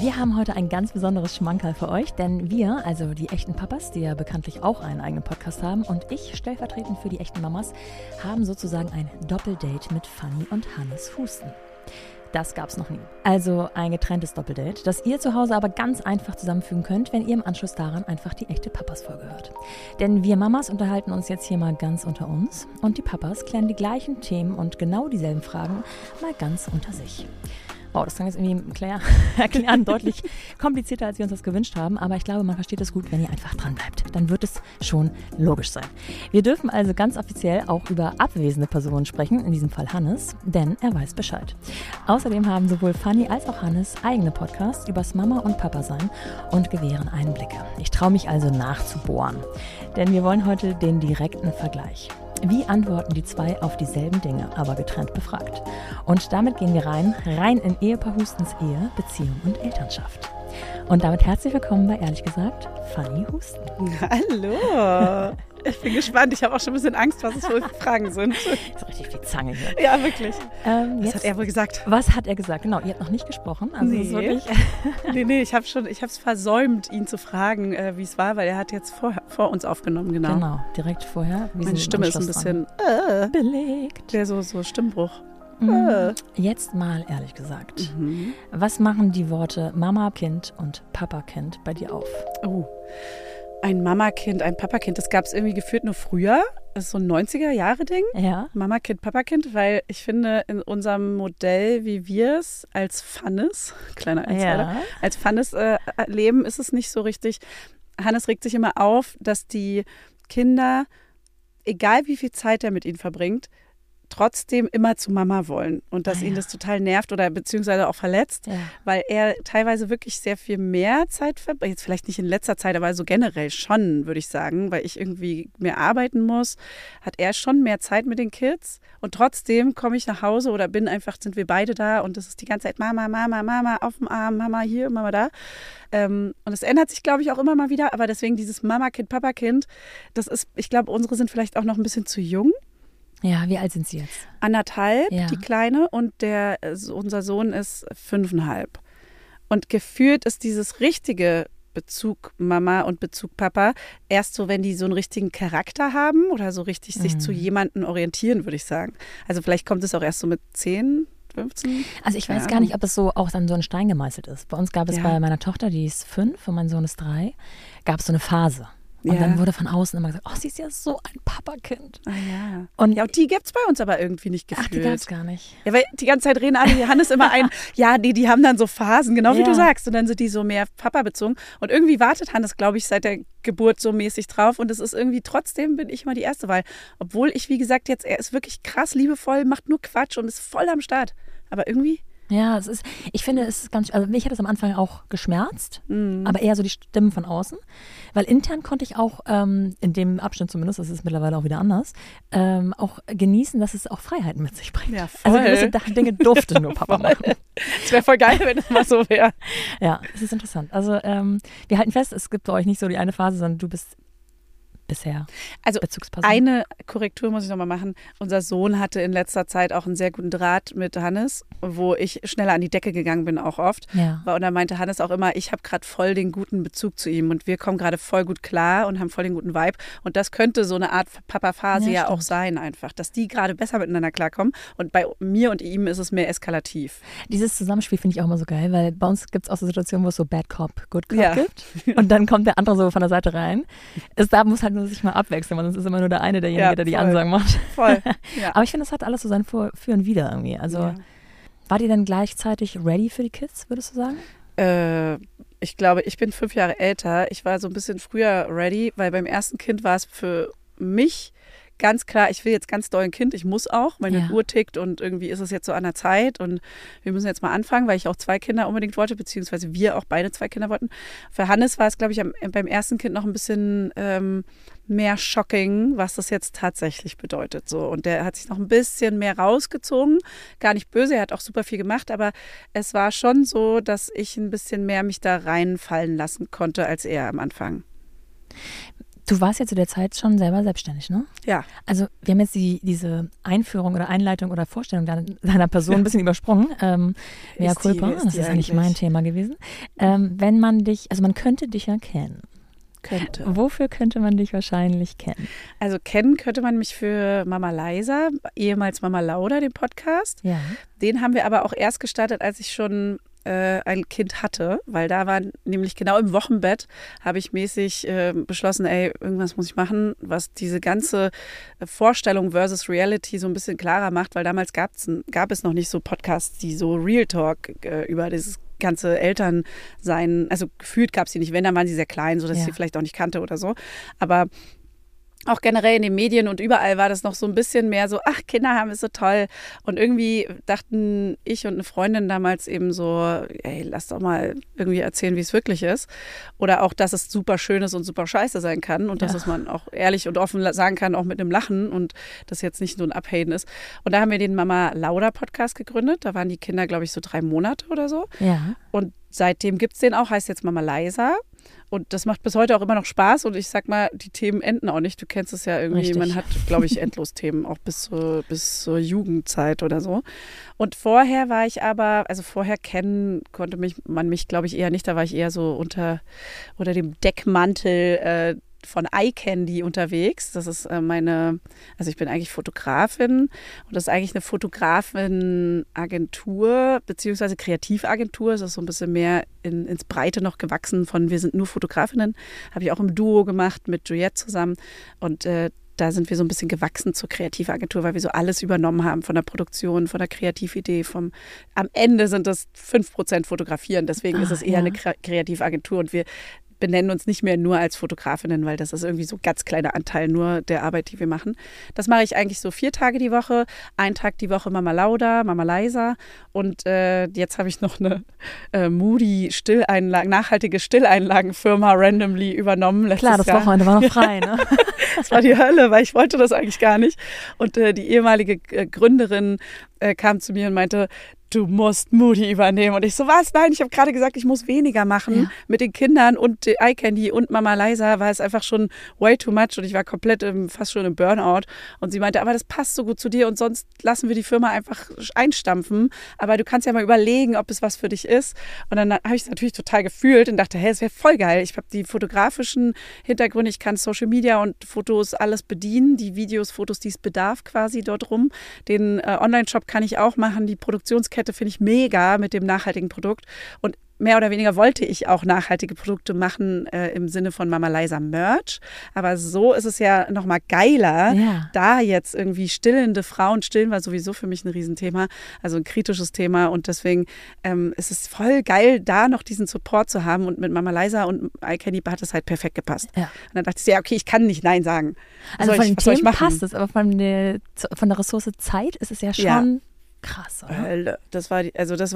Wir haben heute ein ganz besonderes Schmankerl für euch, denn wir, also die echten Papas, die ja bekanntlich auch einen eigenen Podcast haben, und ich, stellvertretend für die echten Mamas, haben sozusagen ein Doppeldate mit Fanny und Hannes Husten. Das gab's noch nie. Also ein getrenntes Doppeldate, das ihr zu Hause aber ganz einfach zusammenfügen könnt, wenn ihr im Anschluss daran einfach die echte Papas-Folge hört. Denn wir Mamas unterhalten uns jetzt hier mal ganz unter uns und die Papas klären die gleichen Themen und genau dieselben Fragen mal ganz unter sich. Wow, das klang jetzt irgendwie erklären deutlich komplizierter, als wir uns das gewünscht haben. Aber ich glaube, man versteht es gut, wenn ihr einfach dran bleibt. Dann wird es schon logisch sein. Wir dürfen also ganz offiziell auch über abwesende Personen sprechen, in diesem Fall Hannes, denn er weiß Bescheid. Außerdem haben sowohl Fanny als auch Hannes eigene Podcasts übers Mama- und Papa-Sein und gewähren Einblicke. Ich traue mich also nachzubohren, denn wir wollen heute den direkten Vergleich. Wie antworten die zwei auf dieselben Dinge, aber getrennt befragt? Und damit gehen wir rein in Ehepaar Hustens Ehe, Beziehung und Elternschaft. Und damit herzlich willkommen bei, ehrlich gesagt, Fanny Husten. Hallo! Ich bin gespannt. Ich habe auch schon ein bisschen Angst, was es für Fragen sind. So richtig viel Zange hier. Ja, wirklich. Was hat er wohl gesagt? Was hat er gesagt? Genau, ihr habt noch nicht gesprochen. Also nee. ist wirklich nee, ich habe es versäumt, ihn zu fragen, wie es war, weil er hat jetzt vor uns aufgenommen, genau. Genau, direkt vorher. Meine Stimme ist ein bisschen belegt. Der so Stimmbruch. Jetzt mal ehrlich gesagt, was machen die Worte Mama-Kind und Papa-Kind bei dir auf? Oh, ein Mama-Kind, ein Papa-Kind, das gab es irgendwie gefühlt nur früher. Das ist so ein 90er-Jahre-Ding. Ja. Mama-Kind, Papa-Kind, weil ich finde, in unserem Modell, wie wir es als Fannes, kleiner Insider, als Fannes leben, ist es nicht so richtig. Hannes regt sich immer auf, dass die Kinder, egal wie viel Zeit er mit ihnen verbringt, trotzdem immer zu Mama wollen und dass ihn das total nervt oder beziehungsweise auch verletzt, weil er teilweise wirklich sehr viel mehr Zeit verbringt, jetzt vielleicht nicht in letzter Zeit, aber so generell schon, würde ich sagen, weil ich irgendwie mehr arbeiten muss, hat er schon mehr Zeit mit den Kids und trotzdem komme ich nach Hause oder sind wir beide da und das ist die ganze Zeit Mama, Mama, Mama auf dem Arm, Mama hier, Mama da. Und es ändert sich, glaube ich, auch immer mal wieder, aber deswegen dieses Mama-Kind, Papa-Kind, das ist, ich glaube, unsere sind vielleicht auch noch ein bisschen zu jung. Ja, wie alt sind sie jetzt? 1,5, die Kleine, und unser Sohn ist 5,5. Und gefühlt ist dieses richtige Bezug Mama und Bezug Papa erst so, wenn die so einen richtigen Charakter haben oder so richtig sich zu jemandem orientieren, würde ich sagen. Also vielleicht kommt es auch erst so mit 10, 15. Also ich weiß gar nicht, ob es so auch dann so ein Stein gemeißelt ist. Bei uns gab es bei meiner Tochter, die ist 5 und mein Sohn ist 3, gab es so eine Phase. Und dann wurde von außen immer gesagt, sie ist ja so ein Papakind. Ah ja. Und die gibt es bei uns aber irgendwie nicht gefühlt. Ach, die gab es gar nicht. Ja, weil die ganze Zeit reden alle, Hannes immer ein, die haben dann so Phasen, genau wie du sagst. Und dann sind die so mehr Papa bezogen. Und irgendwie wartet Hannes, glaube ich, seit der Geburt so mäßig drauf. Und es ist irgendwie, trotzdem bin ich immer die erste Wahl. Obwohl ich, wie gesagt, er ist wirklich krass liebevoll, macht nur Quatsch und ist voll am Start. Aber irgendwie... Ja, ich finde, es ist ganz, also mich hat es am Anfang auch geschmerzt, aber eher so die Stimmen von außen, weil intern konnte ich auch, in dem Abschnitt zumindest, das ist mittlerweile auch wieder anders, auch genießen, dass es auch Freiheiten mit sich bringt. Ja, voll. Also gewisse Dinge durfte nur Papa machen. Es wäre voll geil, wenn es mal so wäre. Ja, es ist interessant. Also wir halten fest, es gibt bei euch nicht so die eine Phase, sondern du bist bisher Bezugsperson. Eine Korrektur muss ich nochmal machen. Unser Sohn hatte in letzter Zeit auch einen sehr guten Draht mit Hannes, wo ich schneller an die Decke gegangen bin, auch oft. Ja. Und da meinte Hannes auch immer, ich habe gerade voll den guten Bezug zu ihm und wir kommen gerade voll gut klar und haben voll den guten Vibe. Und das könnte so eine Art Papa-Phase ja auch sein einfach, dass die gerade besser miteinander klarkommen. Und bei mir und ihm ist es mehr eskalativ. Dieses Zusammenspiel finde ich auch immer so geil, weil bei uns gibt es auch so Situationen, wo es so Bad Cop, Good Cop gibt. Und dann kommt der andere so von der Seite rein. Da muss halt nur sich mal abwechseln, weil sonst ist immer nur der eine derjenige, der die Ansagen macht. Voll. Ja. Aber ich finde, das hat alles so sein Für und Wider irgendwie. Also wart ihr dann gleichzeitig ready für die Kids, würdest du sagen? Ich glaube, ich bin 5 Jahre älter. Ich war so ein bisschen früher ready, weil beim ersten Kind war es für mich ganz klar, ich will jetzt ganz doll ein Kind, ich muss auch, meine Uhr tickt und irgendwie ist es jetzt so an der Zeit und wir müssen jetzt mal anfangen, weil ich auch 2 Kinder unbedingt wollte, beziehungsweise wir auch beide 2 Kinder wollten. Für Hannes war es, glaube ich, beim ersten Kind noch ein bisschen mehr shocking, was das jetzt tatsächlich bedeutet. So. Und der hat sich noch ein bisschen mehr rausgezogen, gar nicht böse, er hat auch super viel gemacht, aber es war schon so, dass ich ein bisschen mehr mich da reinfallen lassen konnte als er am Anfang. Du warst ja zu der Zeit schon selber selbstständig, ne? Ja. Also wir haben jetzt diese Einführung oder Einleitung oder Vorstellung deiner Person ein bisschen übersprungen. Mea culpa, das ist eigentlich mein Thema gewesen. Wenn man dich, also man könnte dich ja kennen. Könnte. Wofür könnte man dich wahrscheinlich kennen? Also kennen könnte man mich für Mama Leisa, ehemals Mama Lauda, den Podcast. Ja. Den haben wir aber auch erst gestartet, als ich schon ein Kind hatte, weil da war nämlich genau im Wochenbett, habe ich mäßig beschlossen, irgendwas muss ich machen, was diese ganze Vorstellung versus Reality so ein bisschen klarer macht, weil damals gab es noch nicht so Podcasts, die so Real Talk über dieses ganze Elternsein, also gefühlt gab es die nicht, wenn, dann waren sie sehr klein, sodass ich sie vielleicht auch nicht kannte oder so, aber auch generell in den Medien und überall war das noch so ein bisschen mehr so, ach, Kinder haben ist so toll. Und irgendwie dachten ich und eine Freundin damals eben so, lass doch mal irgendwie erzählen, wie es wirklich ist. Oder auch, dass es super schön ist und super scheiße sein kann und dass es man auch ehrlich und offen sagen kann, auch mit einem Lachen und das jetzt nicht so ein Abhaten ist. Und da haben wir den Mama Lauda Podcast gegründet. Da waren die Kinder, glaube ich, so 3 Monate oder so. Ja. Und seitdem gibt es den auch, heißt jetzt Mama Leisa. Und das macht bis heute auch immer noch Spaß. Und ich sag mal, die Themen enden auch nicht. Du kennst es ja irgendwie. Richtig. Man hat, glaube ich, endlos Themen, auch bis zur Jugendzeit oder so. Und vorher war ich aber, also vorher kennen konnte man mich, glaube ich, eher nicht. Da war ich eher so unter dem Deckmantel von iCandy unterwegs. Das ist also ich bin eigentlich Fotografin und das ist eigentlich eine Fotografin-Agentur beziehungsweise Kreativagentur. Es ist so ein bisschen mehr ins Breite noch gewachsen von wir sind nur Fotografinnen. Habe ich auch im Duo gemacht mit Juliette zusammen und da sind wir so ein bisschen gewachsen zur Kreativagentur, weil wir so alles übernommen haben von der Produktion, von der Kreatividee. Am Ende sind das 5% Fotografieren, deswegen ist es eher eine Kreativagentur und wir benennen uns nicht mehr nur als Fotografinnen, weil das ist irgendwie so ein ganz kleiner Anteil nur der Arbeit, die wir machen. Das mache ich eigentlich so 4 Tage die Woche, 1 Tag die Woche Mama Lauda, Mama Leisa und jetzt habe ich noch eine Moody nachhaltige Stilleinlagenfirma randomly übernommen letztes Jahr. Klar, das Wochenende war noch frei, ne? Das war die Hölle, weil ich wollte das eigentlich gar nicht. Und die ehemalige Gründerin kam zu mir und meinte, du musst Moody übernehmen. Und ich so, was? Nein, ich habe gerade gesagt, ich muss weniger machen mit den Kindern und iCandy und Mama Leisa, war es einfach schon way too much und ich war komplett fast schon im Burnout. Und sie meinte, aber das passt so gut zu dir und sonst lassen wir die Firma einfach einstampfen. Aber du kannst ja mal überlegen, ob es was für dich ist. Und dann habe ich es natürlich total gefühlt und dachte, hey, es wäre voll geil. Ich habe die fotografischen Hintergründe, ich kann Social Media und Fotos alles bedienen, die Videos, Fotos, die es bedarf quasi dort rum. Den Online-Shop kann ich auch machen, die Produktionskette finde ich mega mit dem nachhaltigen Produkt und mehr oder weniger wollte ich auch nachhaltige Produkte machen im Sinne von Mama Leisa Merch, aber so ist es ja nochmal geiler, da jetzt irgendwie stillende Frauen, stillen war sowieso für mich ein Riesenthema, also ein kritisches Thema und deswegen ist es voll geil, da noch diesen Support zu haben und mit Mama Leisa und iCandy hat es halt perfekt gepasst. Ja. Und dann dachte ich, ja okay, ich kann nicht Nein sagen. Also von den Themen passt es, aber von der Ressource Zeit ist es ja schon krass, oder? Das war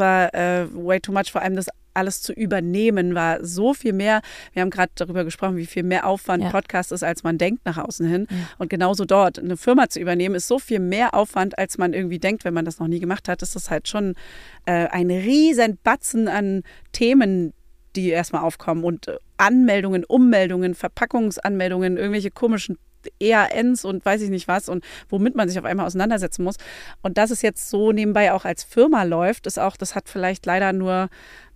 way too much, vor allem das alles zu übernehmen war so viel mehr. Wir haben gerade darüber gesprochen, wie viel mehr Aufwand Podcast ist, als man denkt nach außen hin. Ja. Und genauso dort, eine Firma zu übernehmen, ist so viel mehr Aufwand, als man irgendwie denkt, wenn man das noch nie gemacht hat. Ist das halt schon ein riesen Batzen an Themen, die erstmal aufkommen und Anmeldungen, Ummeldungen, Verpackungsanmeldungen, irgendwelche komischen EANs und weiß ich nicht was und womit man sich auf einmal auseinandersetzen muss. Und dass es jetzt so nebenbei auch als Firma läuft, das hat vielleicht leider nur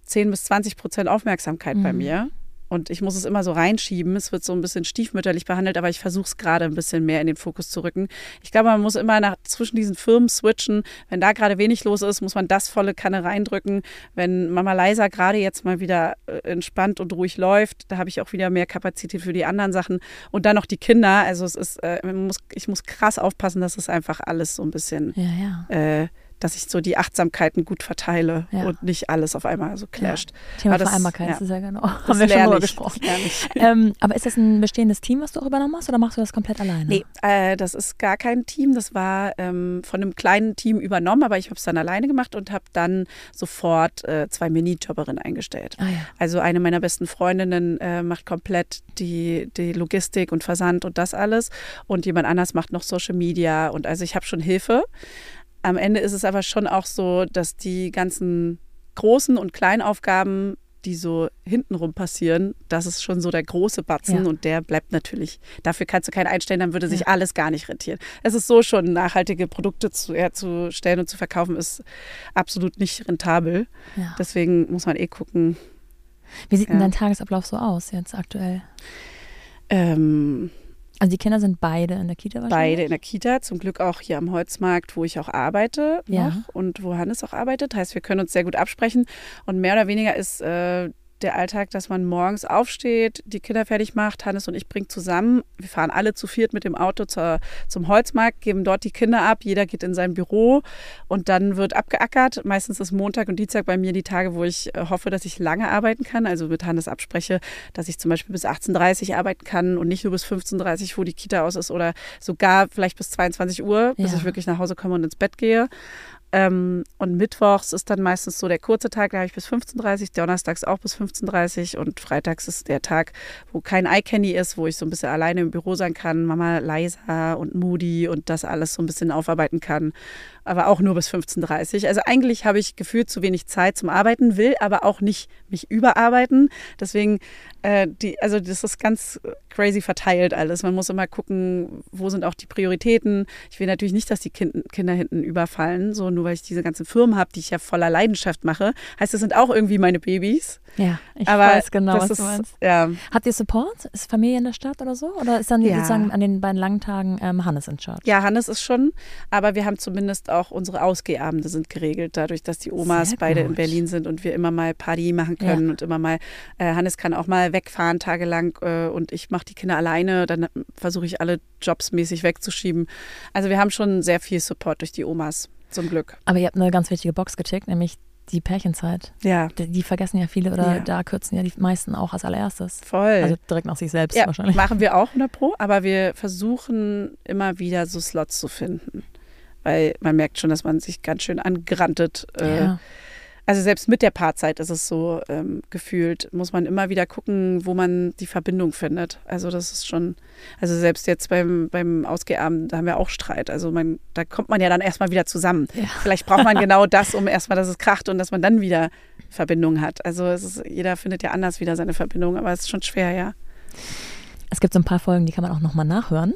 10-20% Aufmerksamkeit bei mir. Und ich muss es immer so reinschieben. Es wird so ein bisschen stiefmütterlich behandelt, aber ich versuche es gerade ein bisschen mehr in den Fokus zu rücken. Ich glaube, man muss immer zwischen diesen Firmen switchen. Wenn da gerade wenig los ist, muss man das volle Kanne reindrücken. Wenn Mama Leisa gerade jetzt mal wieder entspannt und ruhig läuft, da habe ich auch wieder mehr Kapazität für die anderen Sachen. Und dann noch die Kinder. Also es ist, ich muss krass aufpassen, dass es einfach alles so ein bisschen dass ich so die Achtsamkeiten gut verteile und nicht alles auf einmal so clasht. Thema Vereinbarkeit, das ist ja genau. Haben wir schon drüber gesprochen. Aber ist das ein bestehendes Team, was du auch übernommen hast oder machst du das komplett alleine? Nee, das ist gar kein Team. Das war von einem kleinen Team übernommen, aber ich habe es dann alleine gemacht und habe dann sofort 2 Minijobberinnen eingestellt. Also eine meiner besten Freundinnen macht komplett die Logistik und Versand und das alles und jemand anders macht noch Social Media und also ich habe schon Hilfe. Am Ende ist es aber schon auch so, dass die ganzen großen und kleinen Aufgaben die so hintenrum passieren, das ist schon so der große Batzen und der bleibt natürlich. Dafür kannst du keinen einstellen, dann würde sich alles gar nicht rentieren. Es ist so schon, nachhaltige Produkte herzustellen und zu verkaufen, ist absolut nicht rentabel. Ja. Deswegen muss man gucken. Wie sieht denn dein Tagesablauf so aus jetzt aktuell? Also die Kinder sind beide in der Kita wahrscheinlich? Beide in der Kita, zum Glück auch hier am Holzmarkt, wo ich auch arbeite noch und wo Hannes auch arbeitet. Heißt, wir können uns sehr gut absprechen und mehr oder weniger ist der Alltag, dass man morgens aufsteht, die Kinder fertig macht, Hannes und ich bringen zusammen. Wir fahren alle zu viert mit dem Auto zum Holzmarkt, geben dort die Kinder ab, jeder geht in sein Büro und dann wird abgeackert. Meistens ist Montag und Dienstag bei mir die Tage, wo ich hoffe, dass ich lange arbeiten kann, also mit Hannes abspreche, dass ich zum Beispiel bis 18:30 Uhr arbeiten kann und nicht nur bis 15:30 Uhr, wo die Kita aus ist oder sogar vielleicht bis 22 Uhr, bis ich wirklich nach Hause komme und ins Bett gehe. Und mittwochs ist dann meistens so der kurze Tag, da habe ich bis 15:30 Uhr, donnerstags auch bis 15:30 Uhr und freitags ist der Tag, wo kein Eye-Candy ist, wo ich so ein bisschen alleine im Büro sein kann, Mama Leisa und Moody und das alles so ein bisschen aufarbeiten kann, aber auch nur bis 15:30 Uhr. Also eigentlich habe ich gefühlt zu wenig Zeit zum Arbeiten, will aber auch nicht mich überarbeiten, deswegen also das ist ganz crazy verteilt alles. Man muss immer gucken, wo sind auch die Prioritäten. Ich will natürlich nicht, dass die Kinder hinten überfallen, so nur weil ich diese ganzen Firmen habe, die ich ja voller Leidenschaft mache. Heißt, das sind auch irgendwie meine Babys. Ja, ich weiß genau, was du meinst. Ja. Habt ihr Support? Ist Familie in der Stadt oder so? Oder ist dann sozusagen an den beiden langen Tagen Hannes in Charge? Ja, Hannes ist schon, aber wir haben zumindest auch unsere Ausgehabende sind geregelt, dadurch, dass die Omas beide in Berlin sind und wir immer mal Party machen können und immer mal, Hannes kann auch mal wegfahren tagelang und ich mache die Kinder alleine, dann versuche ich alle Jobs mäßig wegzuschieben. Also wir haben schon sehr viel Support durch die Omas, zum Glück. Aber ihr habt eine ganz wichtige Box getickt, nämlich die Pärchenzeit. Ja. Die vergessen ja viele oder da kürzen ja die meisten auch als allererstes. Voll. Also direkt nach sich selbst wahrscheinlich. Machen wir auch 100%, aber wir versuchen immer wieder so Slots zu finden. Weil man merkt schon, dass man sich ganz schön angrantet. Also selbst mit der Paarzeit ist es so gefühlt, muss man immer wieder gucken, wo man die Verbindung findet. Also das ist schon, also selbst jetzt beim Ausgehabend, da haben wir auch Streit. Also da kommt man ja dann erstmal wieder zusammen. Ja. Vielleicht braucht man genau das, um erstmal, dass es kracht und dass man dann wieder Verbindung hat. Also jeder findet ja anders wieder seine Verbindung, aber es ist schon schwer, ja. Es gibt so ein paar Folgen, die kann man auch nochmal nachhören,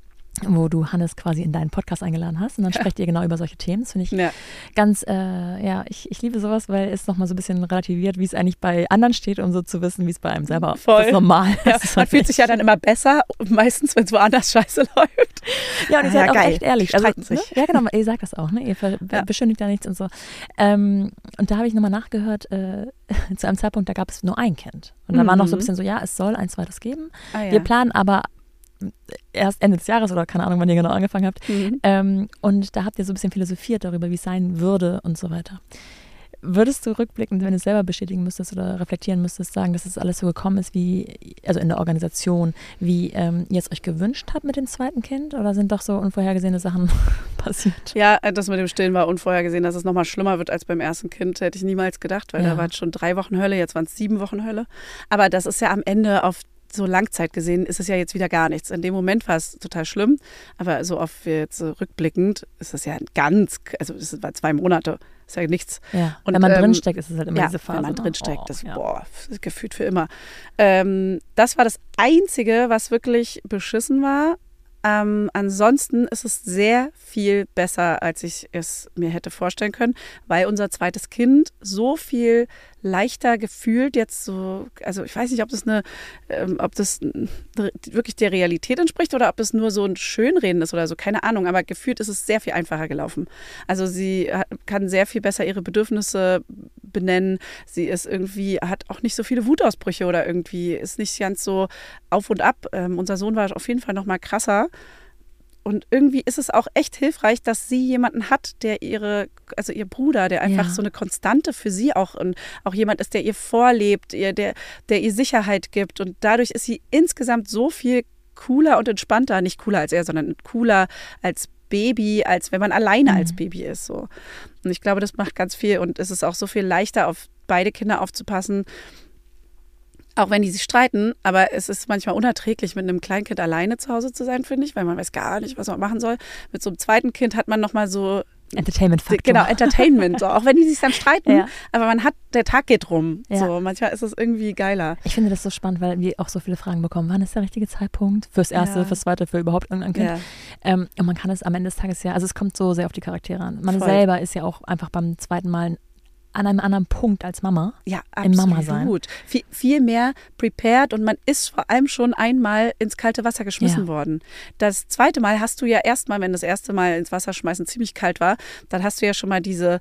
wo du Hannes quasi in deinen Podcast eingeladen hast und dann sprecht ihr genau über solche Themen. Das finde ich ganz, ich liebe sowas, weil es nochmal so ein bisschen relativiert, wie es eigentlich bei anderen steht, um so zu wissen, wie es bei einem selber ist normal. Ja, man fühlt sich ja dann immer besser, meistens, wenn es woanders scheiße läuft. Ja, und ihr seid auch echt ehrlich. Also, ne? Ja, genau, ihr sagt das auch, ne? Ihr beschönigt da nichts und so. Und da habe ich nochmal nachgehört, zu einem Zeitpunkt, da gab es nur ein Kind. Und da war noch so ein bisschen so, es soll ein zweites geben. Wir planen aber erst Ende des Jahres oder keine Ahnung, wann ihr genau angefangen habt. Und da habt ihr so ein bisschen philosophiert darüber, wie es sein würde und so weiter. Würdest du rückblickend, wenn du es selber bestätigen müsstest oder reflektieren müsstest, sagen, dass es alles so gekommen ist, also in der Organisation, wie ihr es euch gewünscht habt mit dem zweiten Kind? Oder sind doch so unvorhergesehene Sachen passiert? Ja, das mit dem Stillen war unvorhergesehen, dass es nochmal schlimmer wird als beim ersten Kind, hätte ich niemals gedacht, weil da war es schon 3 Wochen Hölle, jetzt waren es 7 Wochen Hölle. Aber das ist ja am Ende auf so Langzeit gesehen ist es ja jetzt wieder gar nichts. In dem Moment war es total schlimm, aber so oft jetzt rückblickend ist es ja also es war 2 Monate, ist ja nichts. Ja. Und wenn man drinsteckt, ist es halt immer diese Phase. Wenn man drinsteckt, das ist gefühlt für immer. Das war das Einzige, was wirklich beschissen war. Ansonsten ist es sehr viel besser, als ich es mir hätte vorstellen können, weil unser zweites Kind so viel leichter gefühlt jetzt so, also ich weiß nicht, ob das wirklich der Realität entspricht oder ob es nur so ein Schönreden ist oder so, keine Ahnung, aber gefühlt ist es sehr viel einfacher gelaufen. Also sie kann sehr viel besser ihre Bedürfnisse benennen, sie hat auch nicht so viele Wutausbrüche oder irgendwie ist nicht ganz so auf und ab. Unser Sohn war auf jeden Fall noch mal krasser. Und irgendwie ist es auch echt hilfreich, dass sie jemanden hat, der ihr Bruder, der einfach so eine Konstante für sie auch und auch jemand ist, der ihr vorlebt, der ihr Sicherheit gibt. Und dadurch ist sie insgesamt so viel cooler und entspannter, nicht cooler als er, sondern cooler als Baby, als wenn man alleine als Baby ist. So. Und ich glaube, das macht ganz viel und es ist auch so viel leichter, auf beide Kinder aufzupassen. Auch wenn die sich streiten, aber es ist manchmal unerträglich, mit einem Kleinkind alleine zu Hause zu sein, finde ich, weil man weiß gar nicht, was man machen soll. Mit so einem zweiten Kind hat man nochmal so Entertainment-Faktor. Genau, Entertainment. So. Auch wenn die sich dann streiten, aber der Tag geht rum. Ja. So, manchmal ist es irgendwie geiler. Ich finde das so spannend, weil wir auch so viele Fragen bekommen. Wann ist der richtige Zeitpunkt fürs Erste, fürs Zweite, für überhaupt irgendein Kind? Ja. Und man kann es am Ende des Tages also es kommt so sehr auf die Charaktere an. Man selber ist ja auch einfach beim zweiten Mal an einem anderen Punkt als Mama. Ja, absolut. Im Mama sein. Viel mehr prepared und man ist vor allem schon einmal ins kalte Wasser geschmissen worden. Das zweite Mal hast du ja erstmal, wenn das erste Mal ins Wasser schmeißen ziemlich kalt war, dann hast du ja schon mal diese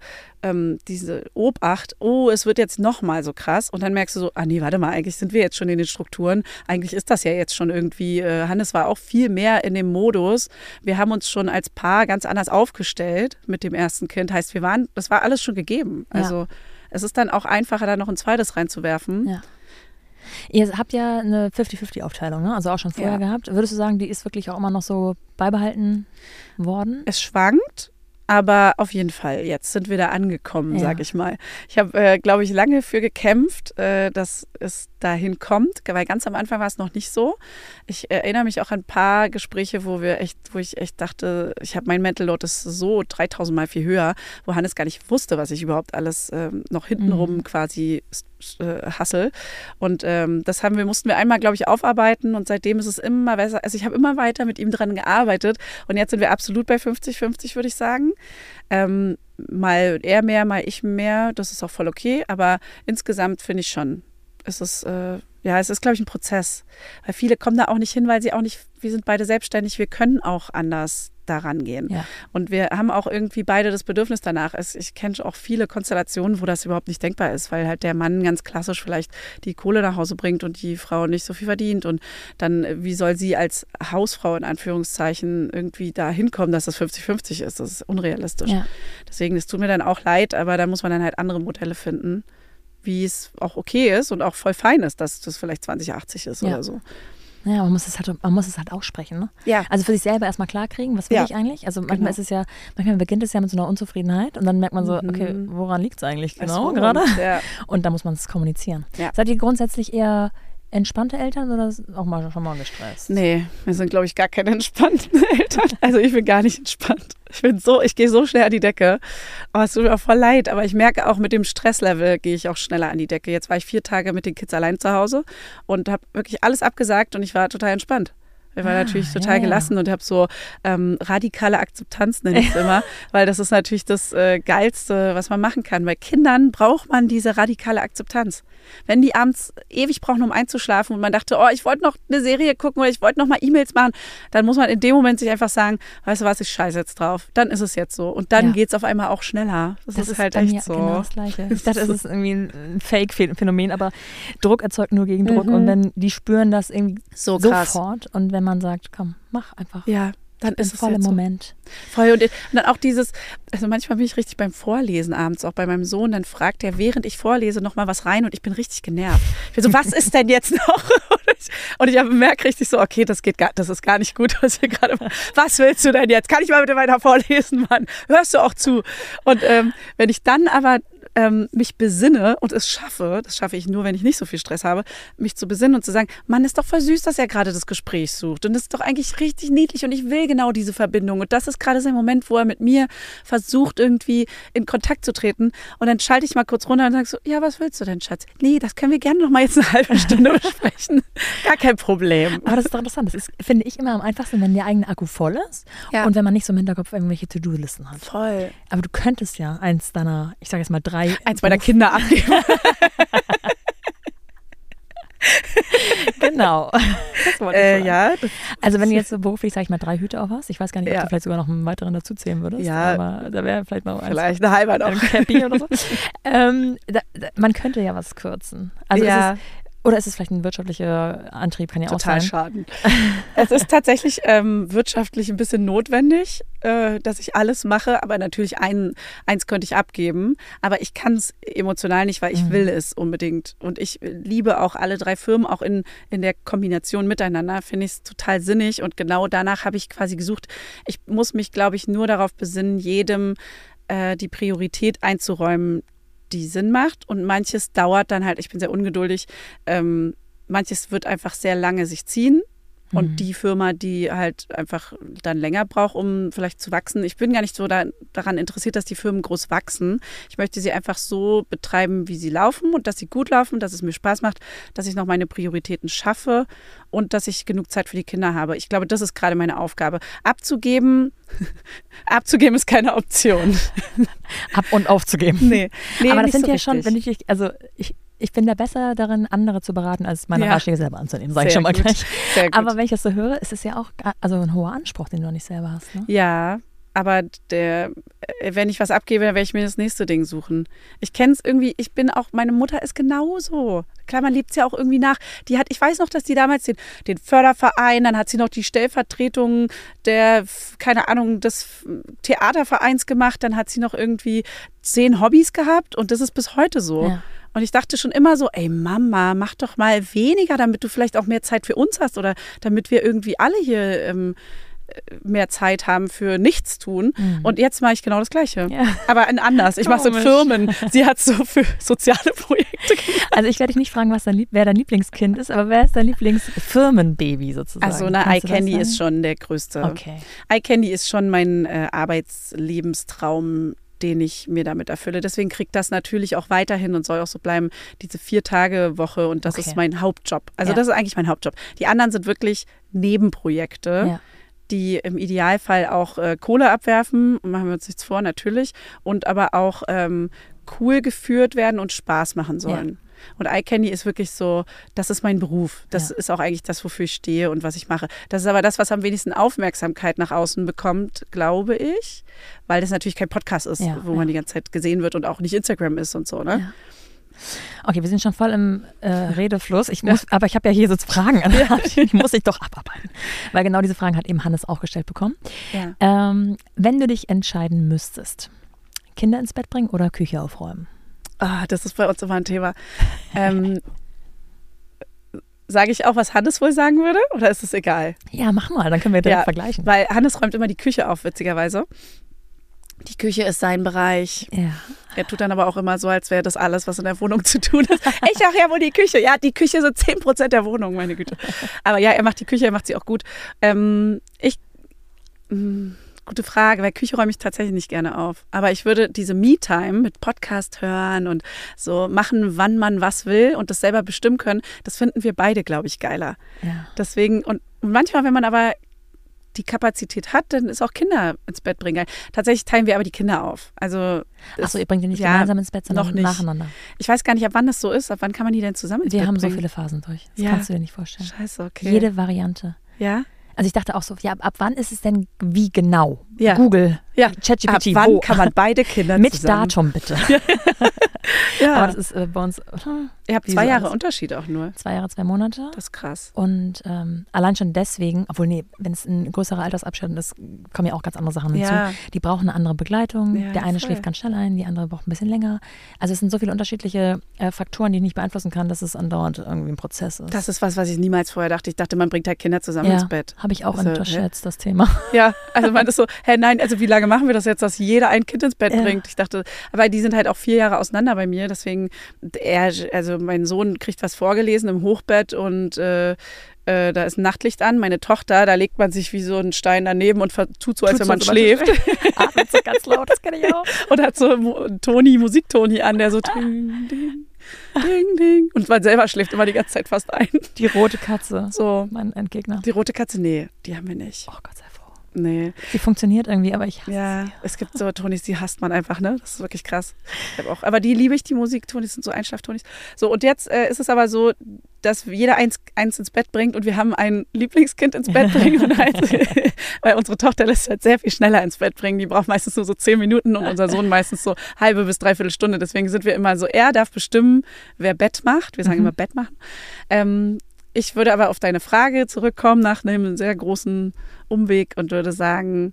Obacht, es wird jetzt nochmal so krass und dann merkst du so, nee, warte mal, eigentlich sind wir jetzt schon in den Strukturen, eigentlich ist das ja jetzt schon irgendwie, Hannes war auch viel mehr in dem Modus, wir haben uns schon als Paar ganz anders aufgestellt mit dem ersten Kind, heißt das war alles schon gegeben, also es ist dann auch einfacher, da noch ein zweites reinzuwerfen. Ja. Ihr habt ja eine 50-50-Aufteilung, ne? Also auch schon vorher gehabt. Würdest du sagen, die ist wirklich auch immer noch so beibehalten worden? Es schwankt. Aber auf jeden Fall, jetzt sind wir da angekommen, sag ich mal. Ich habe, glaube ich, lange für gekämpft, dass es dahin kommt, weil ganz am Anfang war es noch nicht so. Ich erinnere mich auch an ein paar Gespräche, wo ich echt dachte, mein Mental Load ist so 3000 Mal viel höher, wo Hannes gar nicht wusste, was ich überhaupt alles noch hintenrum quasi hassel. Und das mussten wir einmal, glaube ich, aufarbeiten und seitdem ist es immer besser. Also ich habe immer weiter mit ihm dran gearbeitet und jetzt sind wir absolut bei 50-50, würde ich sagen. Mal er mehr, mal ich mehr, das ist auch voll okay, aber insgesamt finde ich schon, es ist, glaube ich, ein Prozess. Weil viele kommen da auch nicht hin, weil wir sind beide selbstständig, wir können auch anders daran gehen. Ja. Und wir haben auch irgendwie beide das Bedürfnis danach. Ich kenne auch viele Konstellationen, wo das überhaupt nicht denkbar ist, weil halt der Mann ganz klassisch vielleicht die Kohle nach Hause bringt und die Frau nicht so viel verdient. Und dann, wie soll sie als Hausfrau in Anführungszeichen irgendwie da hinkommen, dass das 50-50 ist? Das ist unrealistisch. Ja. Deswegen, es tut mir dann auch leid, aber da muss man dann halt andere Modelle finden, wie es auch okay ist und auch voll fein ist, dass das vielleicht 20-80 ist oder so. Ja, man muss es halt aussprechen, ne? Ja. Also für sich selber erstmal klarkriegen, was will ich eigentlich? Also manchmal ist es manchmal beginnt es ja mit so einer Unzufriedenheit und dann merkt man so, okay, woran liegt es eigentlich genau gerade? Ja. Und dann muss man es kommunizieren. Ja. Seid ihr grundsätzlich eher entspannte Eltern oder auch schon mal gestresst? Nee, wir sind, glaube ich, gar keine entspannten Eltern. Also ich bin gar nicht entspannt. Ich gehe so schnell an die Decke. Aber es tut mir auch voll leid. Aber ich merke auch, mit dem Stresslevel gehe ich auch schneller an die Decke. Jetzt war ich 4 Tage mit den Kids allein zu Hause und habe wirklich alles abgesagt und ich war total entspannt. Ich war natürlich total gelassen und habe so radikale Akzeptanz, nenne ich es immer, weil das ist natürlich das Geilste, was man machen kann. Bei Kindern braucht man diese radikale Akzeptanz. Wenn die abends ewig brauchen, um einzuschlafen und man dachte, ich wollte noch eine Serie gucken oder ich wollte noch mal E-Mails machen, dann muss man in dem Moment sich einfach sagen, weißt du was, ich scheiße jetzt drauf. Dann ist es jetzt so. Und dann geht es auf einmal auch schneller. Das ist halt echt so. Genau das Gleiche. Ich dachte, es ist irgendwie ein Fake-Phänomen, aber Druck erzeugt nur Gegendruck. Und wenn die spüren das irgendwie sofort und wenn man sagt, komm, mach einfach. Ja, dann ist es voll im Moment. Voll. Und dann auch also manchmal bin ich richtig beim Vorlesen abends, auch bei meinem Sohn, dann fragt er, während ich vorlese, noch mal was rein und ich bin richtig genervt. Ich bin so, was ist denn jetzt noch? Und ich merke richtig so, okay, das ist gar nicht gut, was wir gerade machen. Was willst du denn jetzt? Kann ich mal bitte weiter vorlesen, Mann? Hörst du auch zu? Und wenn ich dann aber mich besinne und das schaffe ich nur, wenn ich nicht so viel Stress habe, mich zu besinnen und zu sagen, Mann, ist doch voll süß, dass er gerade das Gespräch sucht und das ist doch eigentlich richtig niedlich und ich will genau diese Verbindung und das ist gerade sein Moment, wo er mit mir versucht, irgendwie in Kontakt zu treten und dann schalte ich mal kurz runter und sage so, ja, was willst du denn, Schatz? Nee, das können wir gerne noch mal jetzt eine halbe Stunde besprechen. Gar kein Problem. Aber das ist doch interessant. Das ist, finde ich, immer am einfachsten, wenn der eigene Akku voll ist und wenn man nicht so im Hinterkopf irgendwelche To-Do-Listen hat. Voll. Aber du könntest ja eins deiner, ich sage jetzt mal 3 eins meiner Kinder abgeben. Genau. Das wollte ich sagen. Also wenn du jetzt so beruflich, sag ich mal, 3 Hüte auf hast, ich weiß gar nicht, ob du vielleicht sogar noch einen weiteren dazu zählen würdest. Ja. Aber da wäre vielleicht noch vielleicht eine halbe noch. Ein Cappy oder so. Man könnte ja was kürzen. Also oder ist es vielleicht ein wirtschaftlicher Antrieb? Kann ja total auch sein. Schaden. Es ist tatsächlich wirtschaftlich ein bisschen notwendig, dass ich alles mache. Aber natürlich eins könnte ich abgeben. Aber ich kann es emotional nicht, weil ich will es unbedingt. Und ich liebe auch alle 3 Firmen, auch in der Kombination miteinander. Finde ich es total sinnig. Und genau danach habe ich quasi gesucht. Ich muss mich, glaube ich, nur darauf besinnen, jedem die Priorität einzuräumen, die Sinn macht und manches dauert dann halt, ich bin sehr ungeduldig, manches wird einfach sehr lange sich ziehen Und die Firma, die halt einfach dann länger braucht, um vielleicht zu wachsen. Ich bin gar nicht so daran interessiert, dass die Firmen groß wachsen. Ich möchte sie einfach so betreiben, wie sie laufen und dass sie gut laufen, dass es mir Spaß macht, dass ich noch meine Prioritäten schaffe und dass ich genug Zeit für die Kinder habe. Ich glaube, das ist gerade meine Aufgabe. Abzugeben ist keine Option. Ab- und aufzugeben. Nee, aber das sind so ja schon, wenn ich bin da besser darin, andere zu beraten, als meine Ratschläge selber anzunehmen, sage ich schon mal gleich. Sehr gut. Aber wenn ich das so höre, ist es ja auch ein hoher Anspruch, den du noch nicht selber hast. Ne? Ja, aber wenn ich was abgebe, dann werde ich mir das nächste Ding suchen. Ich kenne es irgendwie, meine Mutter ist genauso. Klar, man lebt es ja auch irgendwie nach. Ich weiß noch, dass die damals den Förderverein, dann hat sie noch die Stellvertretung des Theatervereins gemacht, dann hat sie noch irgendwie 10 Hobbys gehabt und das ist bis heute so. Ja. Und ich dachte schon immer so, ey Mama, mach doch mal weniger, damit du vielleicht auch mehr Zeit für uns hast oder damit wir irgendwie alle hier mehr Zeit haben für nichts tun. Und jetzt mache ich genau das Gleiche. Ja. Aber anders. Ich mache so Firmen. Sie hat so für soziale Projekte gemacht. Also ich werde dich nicht fragen, wer dein Lieblingskind ist, aber wer ist dein Lieblingsfirmenbaby sozusagen? Also iCandy ist schon der größte. Okay. iCandy ist schon mein Arbeitslebenstraum, den ich mir damit erfülle. Deswegen kriegt das natürlich auch weiterhin und soll auch so bleiben, diese 4-Tage-Woche und das ist mein Hauptjob. Also das ist eigentlich mein Hauptjob. Die anderen sind wirklich Nebenprojekte, die im Idealfall auch Kohle abwerfen, machen wir uns nichts vor, natürlich, und aber auch cool geführt werden und Spaß machen sollen. Ja. Und iCandy ist wirklich so, das ist mein Beruf. Das ist auch eigentlich das, wofür ich stehe und was ich mache. Das ist aber das, was am wenigsten Aufmerksamkeit nach außen bekommt, glaube ich, weil das natürlich kein Podcast ist, wo man die ganze Zeit gesehen wird und auch nicht Instagram ist und so, ne? Ja. Okay, wir sind schon voll im Redefluss. Aber ich habe ja hier so Fragen an der Hand, die muss ich doch abarbeiten. Weil genau diese Fragen hat eben Hannes auch gestellt bekommen. Ja. Wenn du dich entscheiden müsstest, Kinder ins Bett bringen oder Küche aufräumen? Das ist bei uns immer ein Thema. Sage ich auch, was Hannes wohl sagen würde? Oder ist es egal? Ja, mach mal, dann können wir direkt vergleichen. Weil Hannes räumt immer die Küche auf, witzigerweise. Die Küche ist sein Bereich. Ja. Er tut dann aber auch immer so, als wäre das alles, was in der Wohnung zu tun ist. Ich mache ja wohl die Küche. Ja, die Küche sind 10% der Wohnung, meine Güte. Aber ja, er macht die Küche, er macht sie auch gut. Gute Frage, weil Küche räume ich tatsächlich nicht gerne auf. Aber ich würde diese Me-Time mit Podcast hören und so machen, wann man was will und das selber bestimmen können, das finden wir beide, glaube ich, geiler. Ja. Deswegen, und manchmal, wenn man aber die Kapazität hat, dann ist auch Kinder ins Bett bringen geil. Tatsächlich teilen wir aber die Kinder auf. Also Achso, ihr bringt die nicht gemeinsam ins Bett, sondern noch nicht nacheinander. Ich weiß gar nicht, ab wann das so ist. Ab wann kann man die denn zusammen ins Bett bringen? Wir haben so viele Phasen durch. Das kannst du dir nicht vorstellen. Scheiße, okay. Jede Variante. Ja? Also ich dachte auch so, ab wann ist es denn wie genau? Ja. Google, ChatGPT. Ab wann kann man beide Kinder mit zusammen? Mit Datum bitte. Ja. Aber das ist bei uns... Ihr habt 2 Jahre Unterschied auch nur. 2 Jahre, 2 Monate. Das ist krass. Und allein schon deswegen, obwohl wenn es ein größerer Altersabstand ist, kommen ja auch ganz andere Sachen hinzu. Die brauchen eine andere Begleitung. Ja, der eine schläft ganz schnell ein, die andere braucht ein bisschen länger. Also es sind so viele unterschiedliche Faktoren, die ich nicht beeinflussen kann, dass es andauernd irgendwie ein Prozess ist. Das ist was ich niemals vorher dachte. Ich dachte, man bringt halt Kinder zusammen ins Bett. Habe ich auch unterschätzt, das Thema. Ja, also man ist so, nein, also wie lange machen wir das jetzt, dass jeder ein Kind ins Bett bringt? Ich dachte, aber die sind halt auch 4 Jahre auseinander bei mir, deswegen, mein Sohn kriegt was vorgelesen im Hochbett und da ist ein Nachtlicht an. Meine Tochter, da legt man sich wie so einen Stein daneben und tut so, als wenn man schläft. Atmet so ganz laut, das kenne ich auch. Und hat so Musiktoni an, der so ding, ding, ding, ding. Und man selber schläft immer die ganze Zeit fast ein. Die rote Katze, so, mein Endgegner. Die rote Katze, nee, die haben wir nicht. Oh Gott sei Dank. Nee. Sie funktioniert irgendwie, aber ich hasse sie. Es gibt so Tonis, die hasst man einfach, ne? Das ist wirklich krass. Aber die liebe ich, die Musik-Tonis sind so Einschlaftonis. So, und jetzt ist es aber so, dass jeder eins ins Bett bringt und wir haben ein Lieblingskind ins Bett bringen. Und weil unsere Tochter lässt halt sehr viel schneller ins Bett bringen. Die braucht meistens nur so 10 Minuten und unser Sohn meistens so halbe bis dreiviertel Stunde. Deswegen sind wir immer so, er darf bestimmen, wer Bett macht. Wir sagen immer Bett machen. Ich würde aber auf deine Frage zurückkommen nach einem sehr großen Umweg und würde sagen,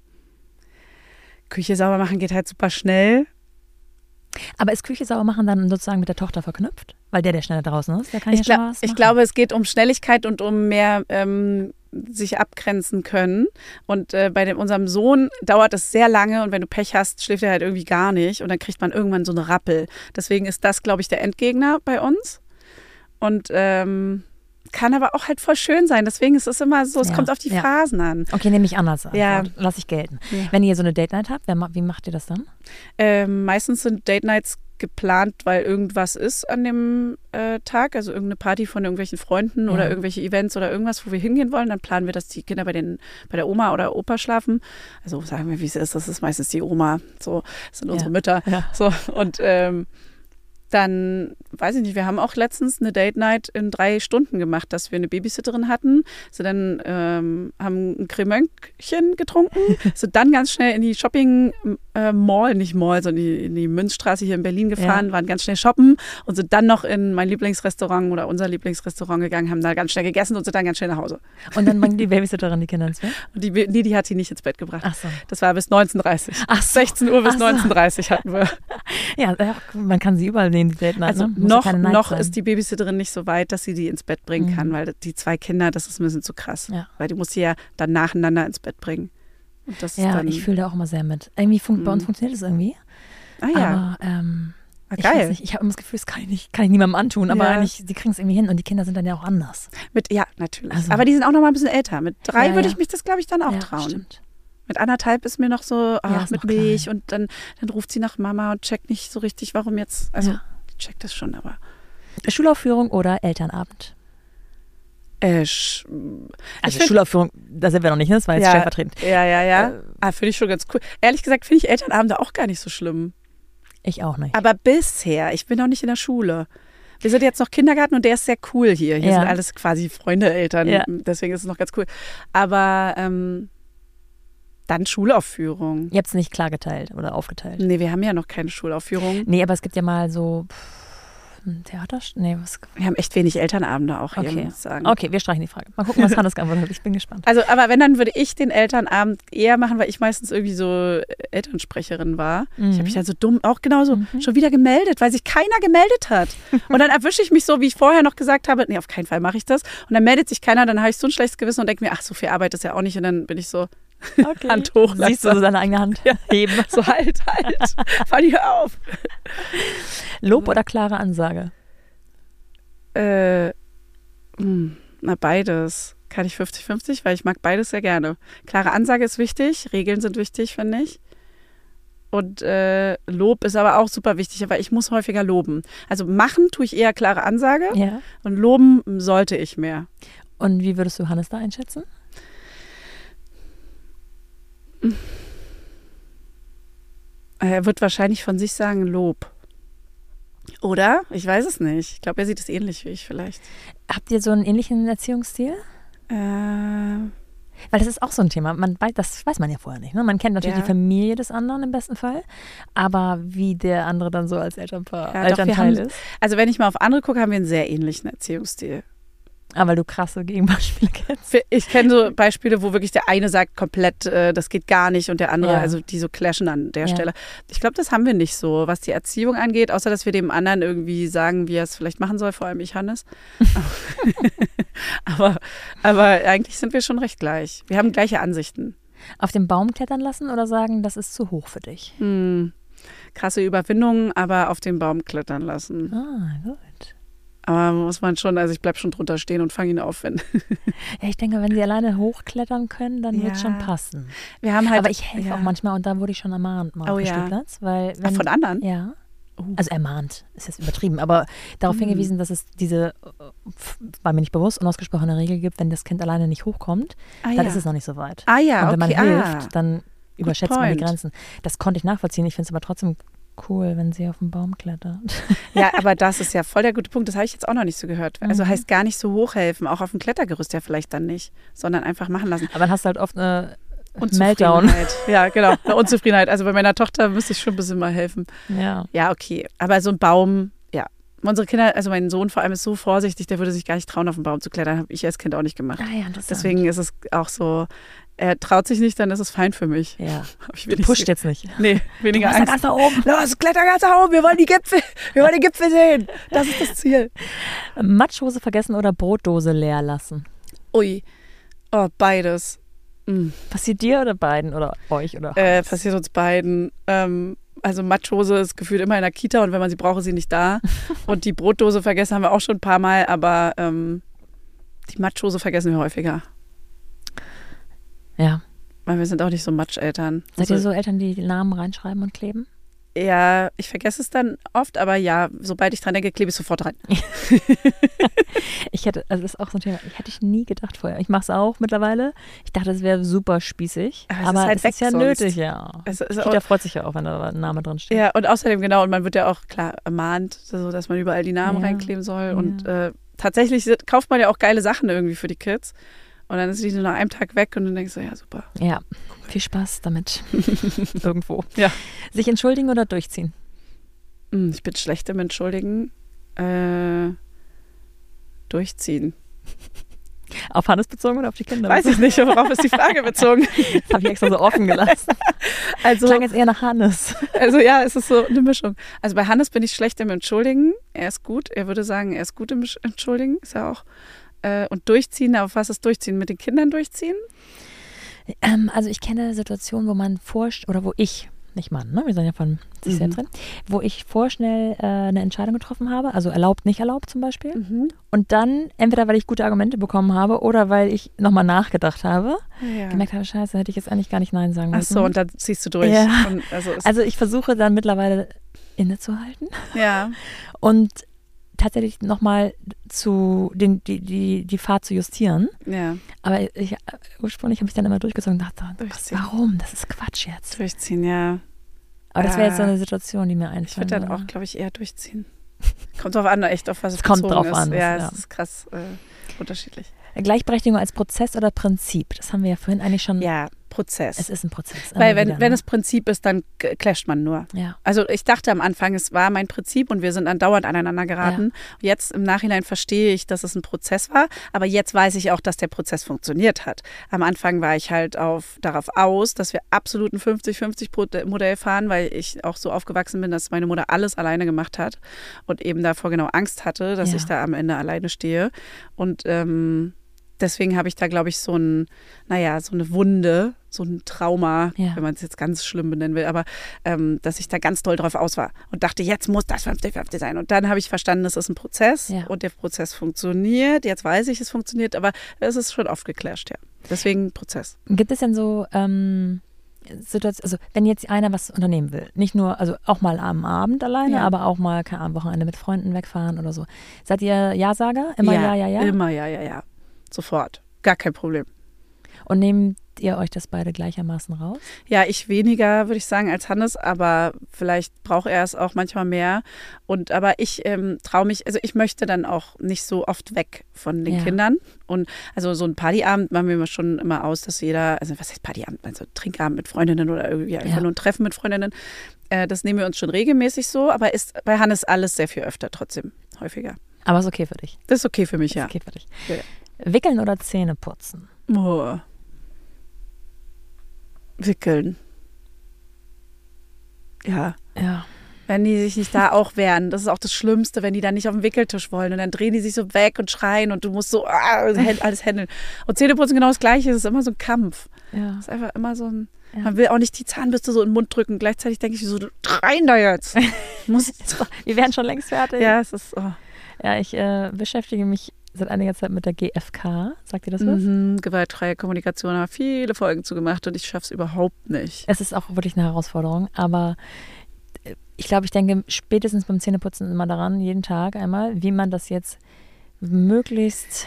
Küche sauber machen geht halt super schnell. Aber ist Küche sauber machen dann sozusagen mit der Tochter verknüpft? Weil der schneller draußen ist, der kann schon was machen. Ich glaube, es geht um Schnelligkeit und um mehr sich abgrenzen können. Und bei unserem Sohn dauert es sehr lange und wenn du Pech hast, schläft er halt irgendwie gar nicht und dann kriegt man irgendwann so eine Rappel. Deswegen ist das, glaube ich, der Endgegner bei uns. Und kann aber auch halt voll schön sein. Deswegen ist es immer so, es kommt auf die Phasen an. Okay, nehme ich anders an. Ja. Lass ich gelten. Ja. Wenn ihr so eine Date-Night habt, wie macht ihr das dann? Meistens sind Date-Nights geplant, weil irgendwas ist an dem Tag, also irgendeine Party von irgendwelchen Freunden oder irgendwelche Events oder irgendwas, wo wir hingehen wollen. Dann planen wir, dass die Kinder bei der Oma oder Opa schlafen. Also sagen wir, wie es ist. Das ist meistens die Oma. So, das sind unsere Mütter. Ja. So, und dann, weiß ich nicht, wir haben auch letztens eine Date-Night in 3 Stunden gemacht, dass wir eine Babysitterin hatten. So dann haben ein Cremönkchen getrunken, so dann ganz schnell in die Shopping-Mall, nicht Mall, sondern in die Münzstraße hier in Berlin gefahren, waren ganz schnell shoppen und sind dann noch in mein Lieblingsrestaurant oder unser Lieblingsrestaurant gegangen, haben da ganz schnell gegessen und sind dann ganz schnell nach Hause. Und dann bringt die Babysitterin die Kinder ins Bett? Und die hat sie nicht ins Bett gebracht. Ach so. Das war bis 19:30 Uhr. Ach so. 16 Uhr bis 19:30 Uhr hatten wir. Ja, man kann sie überall nehmen, die Date Night. Also ne? noch ist die Babysitterin nicht so weit, dass sie die ins Bett bringen kann, weil die 2 Kinder, das ist ein bisschen zu krass. Ja. Weil die muss sie ja dann nacheinander ins Bett bringen. Und das ist dann, ich fühle da auch immer sehr mit. Irgendwie bei uns funktioniert das irgendwie. Ah ja. Aber geil. Ich habe immer das Gefühl, das kann ich niemandem antun, aber eigentlich, sie kriegen es irgendwie hin und die Kinder sind dann ja auch anders. Ja, natürlich. Also, aber die sind auch noch mal ein bisschen älter. Mit 3 würde ich mich das, glaube ich, dann auch trauen. Stimmt. Mit 1,5 ist mir noch so, mit Milch und dann ruft sie nach Mama und checkt nicht so richtig, warum jetzt, also die checkt das schon, aber. Schulaufführung oder Elternabend? Schulaufführung, da sind wir noch nicht, das war jetzt stellvertretend. Ja. Finde ich schon ganz cool. Ehrlich gesagt finde ich Elternabende auch gar nicht so schlimm. Ich auch nicht. Aber bisher, ich bin noch nicht in der Schule. Wir sind jetzt noch Kindergarten und der ist sehr cool hier. Hier sind alles quasi Freunde, Eltern, deswegen ist es noch ganz cool. Aber dann Schulaufführung. Ihr habt es nicht klar geteilt oder aufgeteilt? Nee, wir haben ja noch keine Schulaufführung. Nee, aber es gibt ja mal so Theater? Nee, was? Wir haben echt wenig Elternabende auch hier, muss ich sagen. Okay, wir streichen die Frage. Mal gucken, was Hannes geantwortet hat. Ich bin gespannt. Also, aber wenn, dann würde ich den Elternabend eher machen, weil ich meistens irgendwie so Elternsprecherin war. Ich habe mich dann so dumm auch genauso schon wieder gemeldet, weil sich keiner gemeldet hat. Und dann erwische ich mich so, wie ich vorher noch gesagt habe, nee, auf keinen Fall mache ich das. Und dann meldet sich keiner, dann habe ich so ein schlechtes Gewissen und denke mir, ach, so viel Arbeit ist ja auch nicht. Und dann bin ich so, Hand hoch. Siehst du so deine eigene Hand heben. So halt. Fanny, hör auf. Lob oder klare Ansage? Beides. Kann ich 50-50, weil ich mag beides sehr gerne. Klare Ansage ist wichtig, Regeln sind wichtig, finde ich. Und Lob ist aber auch super wichtig, aber ich muss häufiger loben. Also machen tue ich eher klare Ansage und loben sollte ich mehr. Und wie würdest du Hannes da einschätzen? Er wird wahrscheinlich von sich sagen Lob. Oder? Ich weiß es nicht. Ich glaube, er sieht es ähnlich wie ich vielleicht. Habt ihr so einen ähnlichen Erziehungsstil? Weil das ist auch so ein Thema. Das weiß man ja vorher nicht. Ne? Man kennt natürlich die Familie des anderen im besten Fall. Aber wie der andere dann so als Elternteil ist. Also wenn ich mal auf andere gucke, haben wir einen sehr ähnlichen Erziehungsstil. Aber weil du krasse Gegenbeispiele kennst. Ich kenne so Beispiele, wo wirklich der eine sagt komplett, das geht gar nicht und der andere, also die so clashen an der Stelle. Ich glaube, das haben wir nicht so, was die Erziehung angeht, außer dass wir dem anderen irgendwie sagen, wie er es vielleicht machen soll, vor allem ich, Hannes. aber eigentlich sind wir schon recht gleich. Wir haben gleiche Ansichten. Auf den Baum klettern lassen oder sagen, das ist zu hoch für dich? Krasse Überwindung, aber auf den Baum klettern lassen. Gut. Aber muss man schon, also ich bleibe schon drunter stehen und fange ihn auf, wenn. Ja, ich denke, wenn sie alleine hochklettern können, dann wird es schon passen. Wir haben halt, aber ich helfe auch manchmal und da wurde ich schon ermahnt mal auf dem Spielplatz. Weil von anderen? Ja. Also ermahnt, ist jetzt übertrieben, aber darauf hingewiesen, dass es diese, war mir nicht bewusst, unausgesprochene Regel gibt, wenn das Kind alleine nicht hochkommt, dann ist es noch nicht so weit. Und wenn man hilft, dann überschätzt man die Grenzen. Das konnte ich nachvollziehen, ich finde es aber trotzdem cool, wenn sie auf den Baum klettert. Ja, aber das ist ja voll der gute Punkt. Das habe ich jetzt auch noch nicht so gehört. Also heißt gar nicht so hochhelfen, auch auf dem Klettergerüst ja vielleicht dann nicht, sondern einfach machen lassen. Aber dann hast du halt oft eine Meltdown. Ja, genau, eine Unzufriedenheit. Also bei meiner Tochter müsste ich schon ein bisschen mal helfen. Ja, okay. Aber so ein Baum, unsere Kinder, also mein Sohn vor allem ist so vorsichtig, der würde sich gar nicht trauen, auf den Baum zu klettern. Habe ich als Kind auch nicht gemacht. Deswegen ist es auch so, er traut sich nicht, dann ist es fein für mich. Ja. Du pusht jetzt nicht. Nee, weniger Angst. Ganz nach oben. Los, kletter ganz nach oben, wir wollen die Gipfel. Wir wollen die Gipfel sehen. Das ist das Ziel. Matschhose vergessen oder Brotdose leer lassen? Ui, beides. Passiert dir oder beiden oder euch? Oder passiert uns beiden. Also Matschhose ist gefühlt immer in der Kita und wenn man sie braucht, ist sie nicht da. Und die Brotdose vergessen haben wir auch schon ein paar Mal, aber Die Matschhose vergessen wir häufiger. Ja. Weil wir sind auch nicht so Matscheltern. Seid ihr so Eltern, die Namen reinschreiben und kleben? Ja, ich vergesse es dann oft, aber ja, sobald ich dran denke, klebe ich sofort rein. Das ist auch so ein Thema, hätte ich nie gedacht vorher. Ich mache es auch mittlerweile. Ich dachte, es wäre super spießig, aber es ist ja nötig, ja. Kita freut sich ja auch, wenn da ein Name drin steht. Ja, und außerdem, genau, und man wird ja auch, klar, ermahnt, so, dass man überall die Namen reinkleben soll. Ja. Und tatsächlich kauft man ja auch geile Sachen irgendwie für die Kids. Und dann ist die so nach einem Tag weg und dann denkst du, ja, super. Ja, viel Spaß damit. Irgendwo. Ja. Sich entschuldigen oder durchziehen? Ich bin schlecht im Entschuldigen. Durchziehen. Auf Hannes bezogen oder auf die Kinder? Weiß ich nicht, worauf ist die Frage bezogen? Das habe ich extra so offen gelassen. Also, klang jetzt eher nach Hannes. Also ja, es ist so eine Mischung. Also bei Hannes bin ich schlecht im Entschuldigen. Er ist gut. Er würde sagen, er ist gut im Entschuldigen. Ist er auch. Und durchziehen, auf was ist durchziehen? Mit den Kindern durchziehen? Also ich kenne Situationen, wo ich, nicht Mann, ne? Wir sind ja von sich selbst drin, wo ich vorschnell eine Entscheidung getroffen habe, also erlaubt, nicht erlaubt zum Beispiel. Und dann, entweder weil ich gute Argumente bekommen habe oder weil ich nochmal nachgedacht habe, gemerkt habe, scheiße, hätte ich jetzt eigentlich gar nicht Nein sagen müssen. Ach so, und dann ziehst du durch. Ja. Und also ich versuche dann mittlerweile innezuhalten. Ja. Und tatsächlich nochmal die Fahrt zu justieren. Ja. Aber ursprünglich habe ich dann immer durchgezogen und dachte, warum? Das ist Quatsch jetzt. Durchziehen, ja. Aber das wäre jetzt so eine Situation, die mir einfällt. Ich würde dann auch, glaube ich, eher durchziehen. Kommt drauf an, echt auf was es kommt drauf an. Ja, es ist krass unterschiedlich. Gleichberechtigung als Prozess oder Prinzip? Das haben wir ja vorhin eigentlich schon. Ja, Prozess. Es ist ein Prozess. Weil wenn es Prinzip ist, dann clasht man nur. Ja. Also ich dachte am Anfang, es war mein Prinzip und wir sind andauernd aneinander geraten. Ja. Jetzt im Nachhinein verstehe ich, dass es ein Prozess war, aber jetzt weiß ich auch, dass der Prozess funktioniert hat. Am Anfang war ich halt darauf aus, dass wir absolut ein 50-50-Modell fahren, weil ich auch so aufgewachsen bin, dass meine Mutter alles alleine gemacht hat und eben davor genau Angst hatte, dass ich da am Ende alleine stehe. Und deswegen habe ich da, glaube ich, so eine Wunde, so ein Trauma, wenn man es jetzt ganz schlimm benennen will, aber dass ich da ganz doll drauf aus war und dachte, jetzt muss das 50-50 sein. Und dann habe ich verstanden, es ist ein Prozess und der Prozess funktioniert. Jetzt weiß ich, es funktioniert, aber es ist schon oft geclasht, ja. Deswegen Prozess. Gibt es denn so Situationen, also wenn jetzt einer was unternehmen will, nicht nur, also auch mal am Abend alleine, aber auch mal, keine Ahnung, Wochenende mit Freunden wegfahren oder so. Seid ihr Ja-Sager? Immer ja? Immer ja. Sofort. Gar kein Problem. Und nehmt ihr euch das beide gleichermaßen raus? Ja, ich weniger, würde ich sagen, als Hannes, aber vielleicht braucht er es auch manchmal mehr. Aber ich traue mich, also ich möchte dann auch nicht so oft weg von den Kindern. Und also so ein Partyabend machen wir schon immer aus, dass jeder, also was heißt Partyabend, also Trinkabend mit Freundinnen oder irgendwie einfach nur ein Treffen mit Freundinnen. Das nehmen wir uns schon regelmäßig so, aber ist bei Hannes alles sehr viel öfter trotzdem, häufiger. Aber ist okay für dich? Das ist okay für mich, ja. Ist okay für dich. Ja. Wickeln oder Zähne putzen? Oh. Wickeln. Ja. Wenn die sich nicht da auch wehren, das ist auch das Schlimmste, wenn die dann nicht auf den Wickeltisch wollen und dann drehen die sich so weg und schreien und du musst so alles handeln. Und Zähneputzen genau das Gleiche, es ist immer so ein Kampf. Ja. Es ist einfach immer so ein, man will auch nicht die Zahnbürste so in den Mund drücken, gleichzeitig denke ich so, du rein da jetzt. Wir wären schon längst fertig. Ja, es ist, Ja, ich beschäftige mich seit einiger Zeit mit der GfK. Sagt ihr das was? Gewaltfreie Kommunikation, haben viele Folgen zugemacht und ich schaffe es überhaupt nicht. Es ist auch wirklich eine Herausforderung, aber ich denke spätestens beim Zähneputzen immer daran, jeden Tag einmal, wie man das jetzt möglichst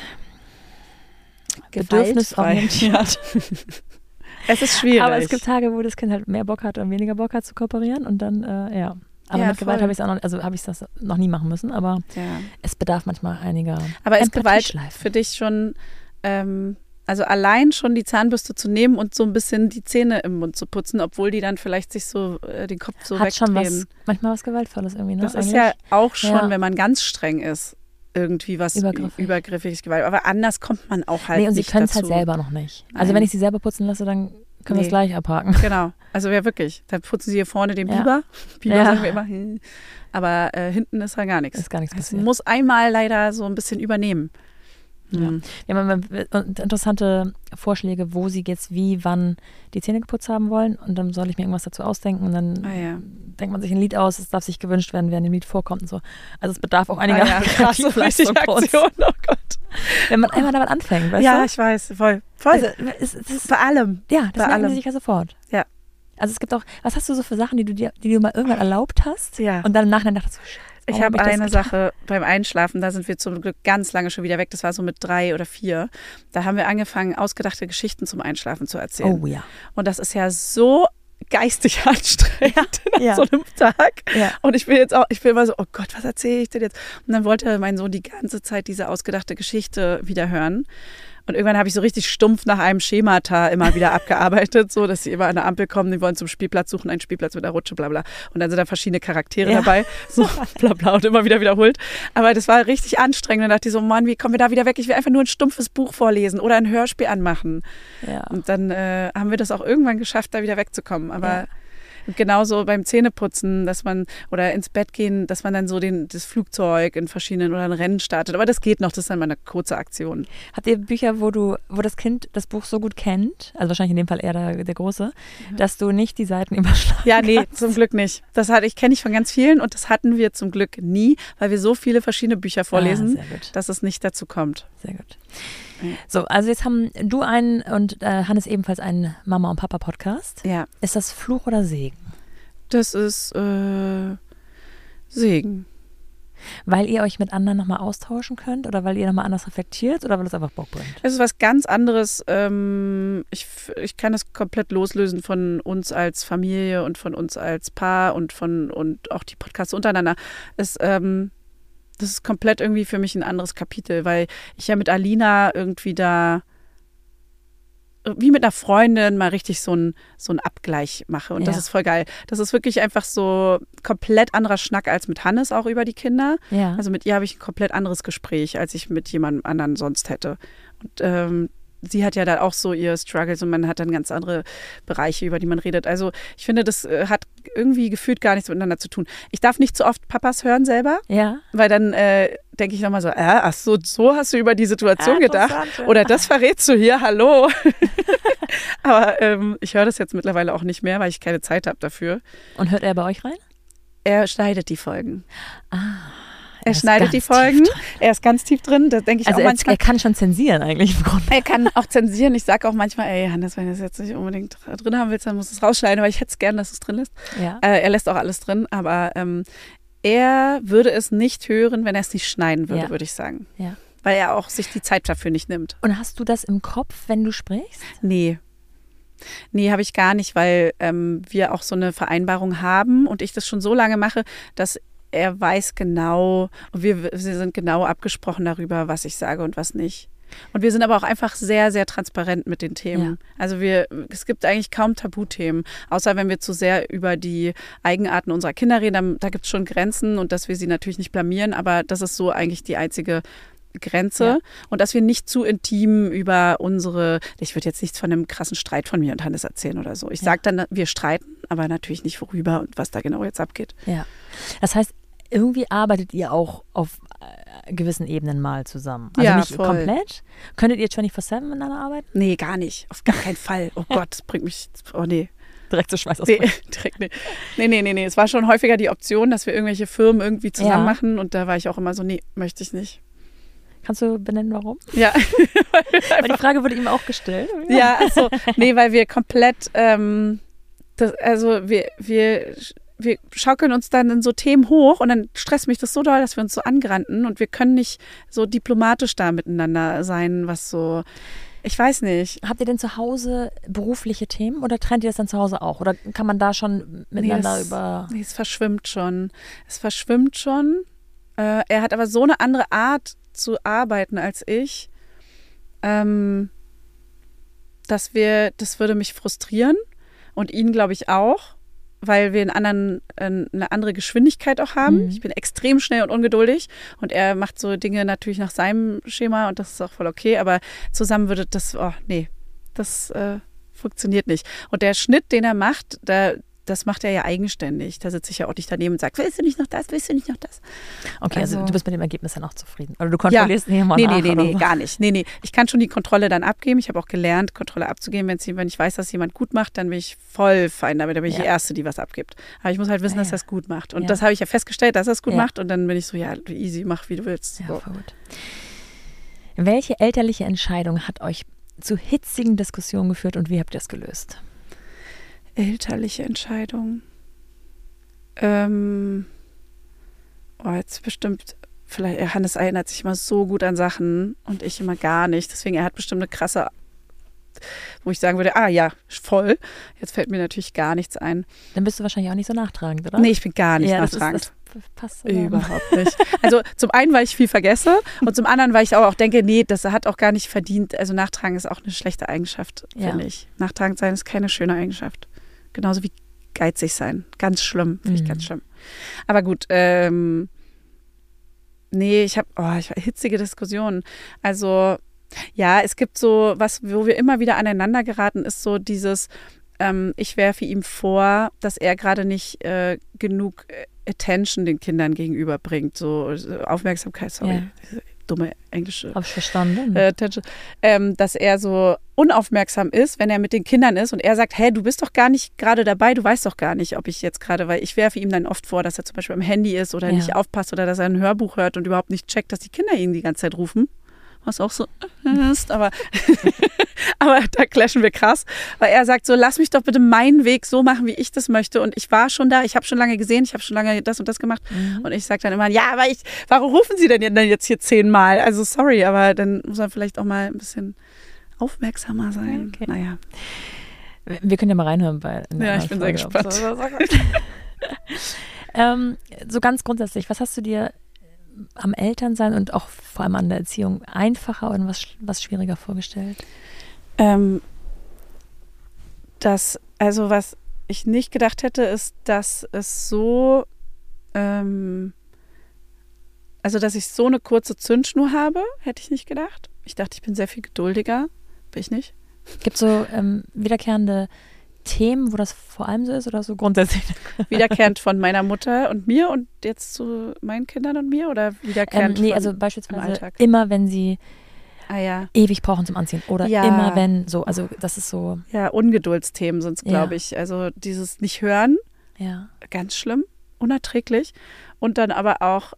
bedürfnisorientiert. Es ist schwierig. Aber es gibt Tage, wo das Kind halt mehr Bock hat und weniger Bock hat zu kooperieren und dann, Aber mit Gewalt habe ich es das noch nie machen müssen, aber es bedarf manchmal einiger. Aber ist Gewalt für dich schon, also allein schon die Zahnbürste zu nehmen und so ein bisschen die Zähne im Mund zu putzen, obwohl die dann vielleicht sich so den Kopf so hat wegdrehen. Schon manchmal was Gewaltvolles irgendwie. Ne? Das ist ja auch schon, wenn man ganz streng ist, irgendwie was übergriffiges Gewalt. Aber anders kommt man auch halt nicht dazu. Und sie können es halt selber noch nicht. Nein. Also wenn ich sie selber putzen lasse, dann können wir es gleich abhaken. Genau, also wirklich. Da putzen sie hier vorne den Biber. Biber sagen wir immer. Aber hinten ist halt gar nichts. Ist gar nichts passiert. Es muss einmal leider so ein bisschen übernehmen. Ja. Wir haben interessante Vorschläge, wo sie jetzt wie, wann die Zähne geputzt haben wollen und dann soll ich mir irgendwas dazu ausdenken und dann denkt man sich ein Lied aus, es darf sich gewünscht werden, wer in dem Lied vorkommt und so. Also es bedarf auch einiger Kreativleistung bei uns. Oh Gott. Wenn man einmal damit anfängt, weißt du? Ja, ich weiß, voll. Also, es ist bei allem. Ja, das merken sie sich ja sofort. Ja. Also es gibt auch, was hast du so für Sachen, die du mal irgendwann erlaubt hast? Ja. Und dann im Nachhinein dachtest du, ich habe eine Sache beim Einschlafen, da sind wir zum Glück ganz lange schon wieder weg, das war so mit 3 oder 4. Da haben wir angefangen, ausgedachte Geschichten zum Einschlafen zu erzählen. Oh ja. Und das ist ja so geistig anstrengend nach so einem Tag. Ja. Und ich bin immer so, oh Gott, was erzähle ich denn jetzt? Und dann wollte mein Sohn die ganze Zeit diese ausgedachte Geschichte wieder hören. Und irgendwann habe ich so richtig stumpf nach einem Schemata immer wieder abgearbeitet, so dass sie immer an der Ampel kommen, die wollen zum Spielplatz suchen, einen Spielplatz mit der Rutsche, bla bla. Und dann sind da verschiedene Charaktere dabei, so bla bla und immer wieder wiederholt. Aber das war richtig anstrengend. Und dann dachte ich so, Mann, wie kommen wir da wieder weg? Ich will einfach nur ein stumpfes Buch vorlesen oder ein Hörspiel anmachen. Ja. Und dann haben wir das auch irgendwann geschafft, da wieder wegzukommen. Aber genauso beim Zähneputzen, dass man oder ins Bett gehen, dass man dann so das Flugzeug in verschiedenen oder ein Rennen startet. Aber das geht noch, das ist dann mal eine kurze Aktion. Habt ihr Bücher, wo das Kind das Buch so gut kennt, also wahrscheinlich in dem Fall eher der Große, dass du nicht die Seiten überschlagen kannst? Zum Glück nicht. Das kenne ich von ganz vielen und das hatten wir zum Glück nie, weil wir so viele verschiedene Bücher vorlesen, dass es nicht dazu kommt. Sehr gut. So, also jetzt haben du einen und Hannes ebenfalls einen Mama- und Papa-Podcast. Ja. Ist das Fluch oder Segen? Das ist Segen. Weil ihr euch mit anderen nochmal austauschen könnt oder weil ihr nochmal anders reflektiert oder weil es einfach Bock bringt? Es ist was ganz anderes. Ich kann es komplett loslösen von uns als Familie und von uns als Paar und auch die Podcasts untereinander. Das ist komplett irgendwie für mich ein anderes Kapitel, weil ich ja mit Alina irgendwie da wie mit einer Freundin mal richtig so einen Abgleich mache. Und das ist voll geil. Das ist wirklich einfach so komplett anderer Schnack als mit Hannes auch über die Kinder. Ja. Also mit ihr habe ich ein komplett anderes Gespräch, als ich mit jemandem anderen sonst hätte. Und sie hat ja da auch so ihr Struggles und man hat dann ganz andere Bereiche, über die man redet. Also ich finde, das hat irgendwie gefühlt gar nichts miteinander zu tun. Ich darf nicht zu oft Papas hören selber, weil dann denke ich nochmal so, ach so hast du über die Situation gedacht oder das verrätst du hier, hallo. Aber ich höre das jetzt mittlerweile auch nicht mehr, weil ich keine Zeit habe dafür. Und hört er bei euch rein? Er schneidet die Folgen. Er schneidet die Folgen. Er ist ganz tief drin. Da denke ich also auch manchmal. Er kann schon zensieren eigentlich im Grunde. Er kann auch zensieren. Ich sage auch manchmal, ey, Hannes, wenn du es jetzt nicht unbedingt drin haben willst, dann musst du es rausschneiden. Aber ich hätte es gern, dass du es drin lässt. Ja. Er lässt auch alles drin. Aber er würde es nicht hören, wenn er es nicht schneiden würde, würde ich sagen. Ja. Weil er auch sich die Zeit dafür nicht nimmt. Und hast du das im Kopf, wenn du sprichst? Nee, habe ich gar nicht, weil wir auch so eine Vereinbarung haben und ich das schon so lange mache, dass er weiß genau, wir sind genau abgesprochen darüber, was ich sage und was nicht. Und wir sind aber auch einfach sehr, sehr transparent mit den Themen. Ja. Also es gibt eigentlich kaum Tabuthemen, außer wenn wir zu sehr über die Eigenarten unserer Kinder reden, da gibt es schon Grenzen und dass wir sie natürlich nicht blamieren, aber das ist so eigentlich die einzige Grenze. Ja. Und dass wir nicht zu intim über ich würde jetzt nichts von einem krassen Streit von mir und Hannes erzählen oder so. Ich sage dann, wir streiten, aber natürlich nicht worüber und was da genau jetzt abgeht. Ja. Das heißt, irgendwie arbeitet ihr auch auf gewissen Ebenen mal zusammen. Also nicht voll. Komplett. Könntet ihr 24/7 miteinander arbeiten? Nee, gar nicht. Auf gar keinen Fall. Oh Gott, das bringt mich, nee. Direkt zu Schweißausbruch. Nee. Es war schon häufiger die Option, dass wir irgendwelche Firmen irgendwie zusammen machen und da war ich auch immer so, nee, möchte ich nicht. Kannst du benennen, warum? Ja. Weil die Frage wurde ihm auch gestellt. Ja, also, nee, weil wir komplett, wir schaukeln uns dann in so Themen hoch und dann stresst mich das so doll, dass wir uns so angranten und wir können nicht so diplomatisch da miteinander sein, was so, ich weiß nicht. Habt ihr denn zu Hause berufliche Themen oder trennt ihr das dann zu Hause auch? Oder kann man da schon miteinander Nee, es verschwimmt schon. Er hat aber so eine andere Art zu arbeiten als ich, das würde mich frustrieren und ihn, glaube ich, auch, weil wir eine andere Geschwindigkeit auch haben. Ich bin extrem schnell und ungeduldig und er macht so Dinge natürlich nach seinem Schema und das ist auch voll okay, aber zusammen würde das, das funktioniert nicht. Und der Schnitt, den er macht, das macht er ja eigenständig. Da sitze ich ja auch nicht daneben und sage, willst du nicht noch das, willst du nicht noch das? Okay, also du bist mit dem Ergebnis dann auch zufrieden. Oder du kontrollierst nicht immer nach. Nee, gar nicht. Nee. Ich kann schon die Kontrolle dann abgeben. Ich habe auch gelernt, Kontrolle abzugeben. Wenn ich weiß, dass jemand gut macht, dann bin ich voll fein damit. Dann bin ich die Erste, die was abgibt. Aber ich muss halt wissen, dass er es gut macht. Und das habe ich ja festgestellt, dass er es gut macht. Und dann bin ich so, ja, easy, mach wie du willst. Ja, voll gut. Welche elterliche Entscheidung hat euch zu hitzigen Diskussionen geführt und wie habt ihr es gelöst? Elterliche Entscheidung. Jetzt bestimmt, vielleicht, Hannes erinnert sich immer so gut an Sachen und ich immer gar nicht. Deswegen, er hat bestimmt eine krasse, wo ich sagen würde, voll. Jetzt fällt mir natürlich gar nichts ein. Dann bist du wahrscheinlich auch nicht so nachtragend, oder? Nee, ich bin gar nicht nachtragend. Das passt so überhaupt nicht. Also zum einen, weil ich viel vergesse und zum anderen, weil ich auch denke, nee, das hat auch gar nicht verdient. Also nachtragen ist auch eine schlechte Eigenschaft, finde ich. Nachtragend sein ist keine schöne Eigenschaft. Genauso wie geizig sein. Ganz schlimm, finde ich ganz schlimm. Aber gut, nee, ich habe hitzige Diskussionen. Also ja, es gibt so was, wo wir immer wieder aneinander geraten, ist so dieses, ich werfe ihm vor, dass er gerade nicht genug Attention den Kindern gegenüber bringt, so Aufmerksamkeit, sorry, dumme englische. Hab ich verstanden. Dass er so unaufmerksam ist, wenn er mit den Kindern ist und er sagt, hey, du bist doch gar nicht gerade dabei, du weißt doch gar nicht, ob ich jetzt gerade, weil ich werfe ihm dann oft vor, dass er zum Beispiel am Handy ist oder nicht aufpasst oder dass er ein Hörbuch hört und überhaupt nicht checkt, dass die Kinder ihn die ganze Zeit rufen. Was auch so ist, aber da clashen wir krass, weil er sagt so, lass mich doch bitte meinen Weg so machen, wie ich das möchte und ich war schon da, ich habe schon lange gesehen, ich habe schon lange das und das gemacht und ich sage dann immer, ja, aber warum rufen Sie denn jetzt hier 10-mal? Also sorry, aber dann muss man vielleicht auch mal ein bisschen aufmerksamer sein. Okay. Naja. Wir können ja mal reinhören bei ich bin sehr gespannt. So ganz grundsätzlich, was hast du dir am Elternsein und auch vor allem an der Erziehung einfacher oder was schwieriger vorgestellt? Was ich nicht gedacht hätte, ist, dass es so, dass ich so eine kurze Zündschnur habe, hätte ich nicht gedacht. Ich dachte, ich bin sehr viel geduldiger, bin ich nicht. Gibt es so wiederkehrende Themen, wo das vor allem so ist oder so grundsätzlich? Wiederkehrend von meiner Mutter und mir und jetzt zu meinen Kindern und mir oder wiederkehrend also beispielsweise immer, wenn sie ewig brauchen zum Anziehen oder immer wenn so, also das ist so. Ja, Ungeduldsthemen sind es, glaube ich. Also dieses nicht hören, ganz schlimm, unerträglich und dann aber auch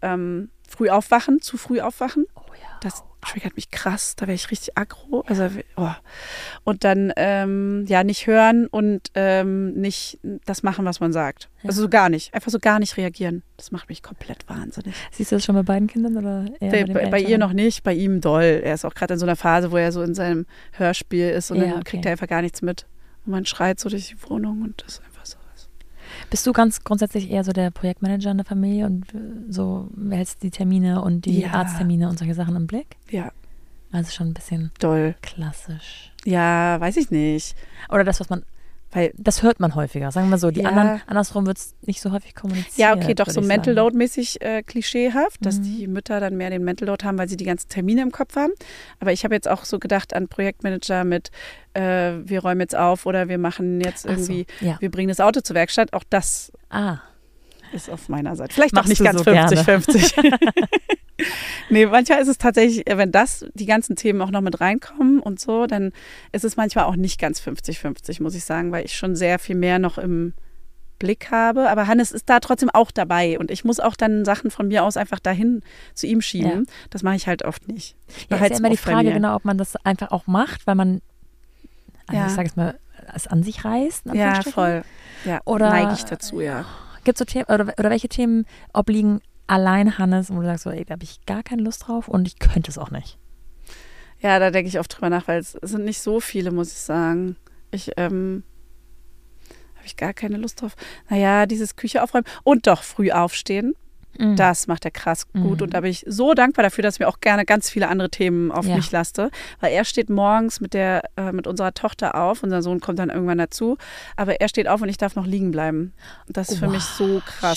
zu früh aufwachen. Oh ja. Das triggert mich krass, da wäre ich richtig aggro. Also, und dann nicht hören und nicht das machen, was man sagt. Ja. Also so gar nicht, einfach so gar nicht reagieren. Das macht mich komplett wahnsinnig. Siehst du das schon bei beiden Kindern oder eher bei ihr noch nicht, bei ihm doll. Er ist auch gerade in so einer Phase, wo er so in seinem Hörspiel ist und dann kriegt er einfach gar nichts mit. Und man schreit so durch die Wohnung und das ist einfach so. Bist du ganz grundsätzlich eher so der Projektmanager in der Familie und so hältst die Termine und die Arzttermine und solche Sachen im Blick? Ja. Also schon ein bisschen doll. Klassisch. Ja, weiß ich nicht. Oder das, was man, weil das hört man häufiger, sagen wir mal so. Die anderen, andersrum wird es nicht so häufig kommuniziert. Ja, okay, doch so Mental Load-mäßig klischeehaft, dass die Mütter dann mehr den Mental Load haben, weil sie die ganzen Termine im Kopf haben. Aber ich habe jetzt auch so gedacht an Projektmanager mit wir räumen jetzt auf oder wir machen jetzt irgendwie, wir bringen das Auto zur Werkstatt. Auch das ist auf meiner Seite. Vielleicht noch nicht ganz so 50-50. Nee, manchmal ist es tatsächlich, wenn die ganzen Themen auch noch mit reinkommen und so, dann ist es manchmal auch nicht ganz 50-50, muss ich sagen, weil ich schon sehr viel mehr noch im Blick habe. Aber Hannes ist da trotzdem auch dabei und ich muss auch dann Sachen von mir aus einfach dahin zu ihm schieben. Ja. Das mache ich halt oft nicht. Ja, ist ja immer die Frage, genau, ob man das einfach auch macht, weil man, ich sage es mal, es an sich reißt. Ja, voll. Ja, oder neige ich dazu, ja. Gibt es so Themen, oder welche Themen obliegen allein Hannes, wo du sagst, so, ey, da habe ich gar keine Lust drauf und ich könnte es auch nicht? Ja, da denke ich oft drüber nach, weil es sind nicht so viele, muss ich sagen. Habe ich gar keine Lust drauf. Naja, dieses Küche aufräumen und doch früh aufstehen. Das macht er krass gut und da bin ich so dankbar dafür, dass ich mir auch gerne ganz viele andere Themen auf mich laste, weil er steht morgens mit unserer Tochter auf, unser Sohn kommt dann irgendwann dazu, aber er steht auf und ich darf noch liegen bleiben. Das ist für mich so krass.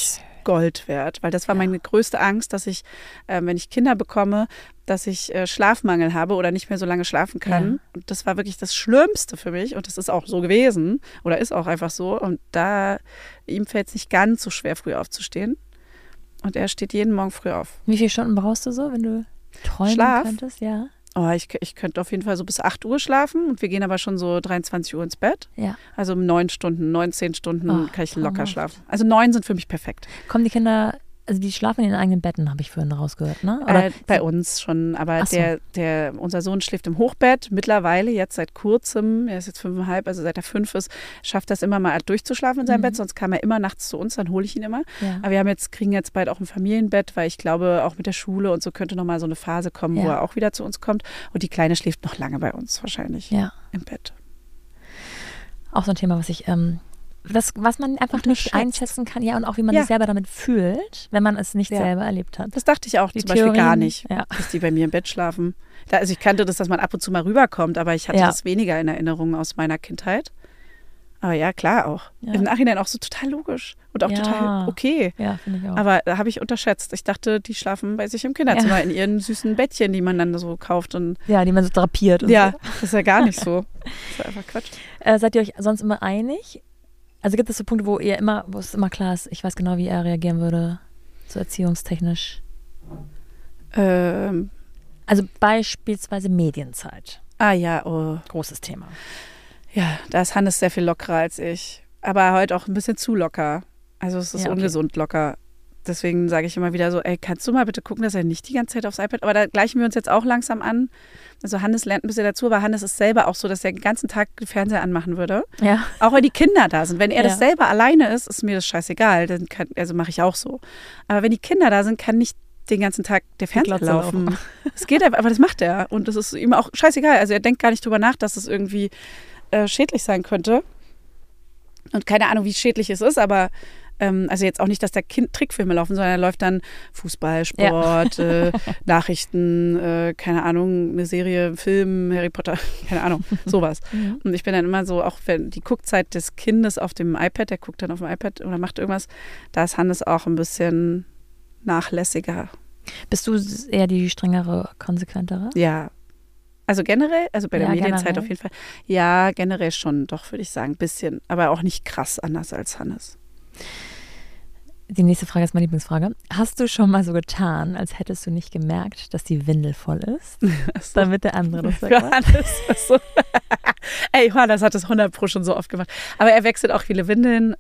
Gold wert, weil das war meine größte Angst, dass ich, wenn ich Kinder bekomme, dass ich Schlafmangel habe oder nicht mehr so lange schlafen kann. Ja. Und das war wirklich das Schlimmste für mich und das ist auch so gewesen oder ist auch einfach so. Und ihm fällt es nicht ganz so schwer, früh aufzustehen. Und er steht jeden Morgen früh auf. Wie viele Stunden brauchst du so, wenn du träumen könntest? Ja. Oh, ich könnte auf jeden Fall so bis 8 Uhr schlafen und wir gehen aber schon so 23 Uhr ins Bett. Ja. Also 9 Stunden, 10 Stunden kann ich locker schlafen. Also 9 sind für mich perfekt. Kommen die Kinder, also die schlafen in ihren eigenen Betten, habe ich vorhin rausgehört, ne? Oder bei uns schon, aber unser Sohn schläft im Hochbett mittlerweile, jetzt seit kurzem, er ist jetzt 5,5, also seit er 5 ist, schafft das immer mal durchzuschlafen in seinem Bett, sonst kam er immer nachts zu uns, dann hole ich ihn immer. Ja. Aber wir kriegen jetzt bald auch ein Familienbett, weil ich glaube, auch mit der Schule und so könnte nochmal so eine Phase kommen, wo er auch wieder zu uns kommt. Und die Kleine schläft noch lange bei uns wahrscheinlich im Bett. Auch so ein Thema, was man einfach nicht einschätzen kann, ja, und auch wie man sich selber damit fühlt, wenn man es nicht selber erlebt hat. Das dachte ich auch zum Beispiel gar nicht, dass die bei mir im Bett schlafen. Also ich kannte das, dass man ab und zu mal rüberkommt, aber ich hatte das weniger in Erinnerung aus meiner Kindheit. Aber ja, klar auch. Ja. Im Nachhinein auch so total logisch und auch total okay. Ja, finde ich auch. Aber da habe ich unterschätzt. Ich dachte, die schlafen bei sich im Kinderzimmer in ihren süßen Bettchen, die man dann so kauft. Und die man so drapiert. Und so. Das ist ja gar nicht so. Das ist einfach Quatsch. Seid ihr euch sonst immer einig? Also gibt es so Punkte, wo es immer klar ist, ich weiß genau, wie er reagieren würde, so erziehungstechnisch? Also beispielsweise Medienzeit. Großes Thema. Ja, da ist Hannes sehr viel lockerer als ich. Aber heute auch ein bisschen zu locker. Also es ist ungesund locker. Deswegen sage ich immer wieder so, kannst du mal bitte gucken, dass er nicht die ganze Zeit aufs iPad, aber da gleichen wir uns jetzt auch langsam an. Also Hannes lernt ein bisschen dazu, aber Hannes ist selber auch so, dass er den ganzen Tag den Fernseher anmachen würde. Ja. Auch wenn die Kinder da sind. Wenn er das selber alleine ist mir das scheißegal. Dann mache ich auch so. Aber wenn die Kinder da sind, kann nicht den ganzen Tag der Fernseher laufen. Es geht einfach, aber das macht er. Und das ist ihm auch scheißegal. Also er denkt gar nicht drüber nach, dass es irgendwie schädlich sein könnte. Und keine Ahnung, wie schädlich es ist, aber also jetzt auch nicht, dass da Trickfilme laufen, sondern da läuft dann Fußball, Sport, Nachrichten, keine Ahnung, eine Serie, Film, Harry Potter, keine Ahnung, sowas. Und ich bin dann immer so, auch wenn die Guckzeit des Kindes auf dem iPad, der guckt dann auf dem iPad oder macht irgendwas, da ist Hannes auch ein bisschen nachlässiger. Bist du eher die strengere, konsequentere? Ja. Also generell, also bei der Medienzeit auf jeden Fall. Ja, generell schon, doch, würde ich sagen, ein bisschen. Aber auch nicht krass anders als Hannes. Die nächste Frage ist meine Lieblingsfrage. Hast du schon mal so getan, als hättest du nicht gemerkt, dass die Windel voll ist? So. Damit der andere das sagt. Hannes, so. Hannes hat das 100% schon so oft gemacht. Aber er wechselt auch viele Windeln.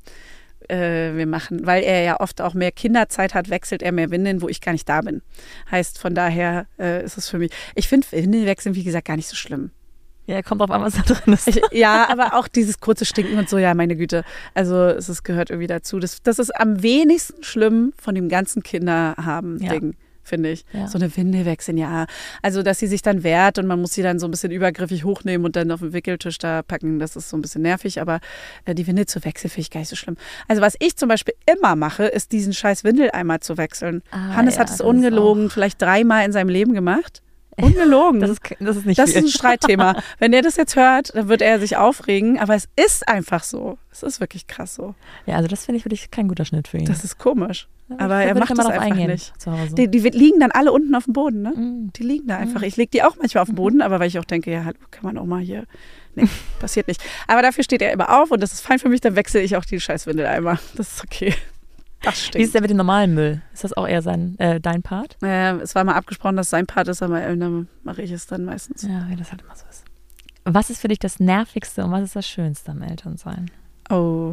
Wir machen, weil er ja oft auch mehr Kinderzeit hat, wechselt er mehr Windeln, wo ich gar nicht da bin. Heißt, von daher ist es für mich, ich finde Windelwechseln, wie gesagt, gar nicht so schlimm. Ja, kommt drauf an, was da drin ist. Aber auch dieses kurze Stinken und so, ja, meine Güte. Also es gehört irgendwie dazu. Das ist am wenigsten schlimm von dem ganzen Kinderhaben-Ding, finde ich. Ja. So eine Windel wechseln, ja. Also, dass sie sich dann wehrt und man muss sie dann so ein bisschen übergriffig hochnehmen und dann auf den Wickeltisch da packen, das ist so ein bisschen nervig. Aber die Windel zu wechseln finde ich gar nicht so schlimm. Also, was ich zum Beispiel immer mache, ist diesen scheiß Windeleimer zu wechseln. Hannes hat es ungelogen vielleicht 3-mal in seinem Leben gemacht. Ungelogen. Das ist nicht Das viel. ist ein Streitthema. Wenn er das jetzt hört, dann wird er sich aufregen. Aber es ist einfach so. Es ist wirklich krass so. Ja, also das finde ich wirklich kein guter Schnitt für ihn. Das ist komisch. Aber er macht das einfach nicht. Zu Hause. Die liegen dann alle unten auf dem Boden, ne? Die liegen da einfach. Ich lege die auch manchmal auf den Boden, aber weil ich auch denke, ja, kann man auch mal hier. Nee, passiert nicht. Aber dafür steht er immer auf und das ist fein für mich. Dann wechsle ich auch die scheiß Windeleimer. Das ist okay. Das stimmt. Wie ist der mit dem normalen Müll? Ist das auch eher dein Part? Es war mal abgesprochen, dass es sein Part ist, aber dann mache ich es dann meistens. Ja, wie das halt immer so ist. Was ist für dich das Nervigste und was ist das Schönste am Elternsein? Oh,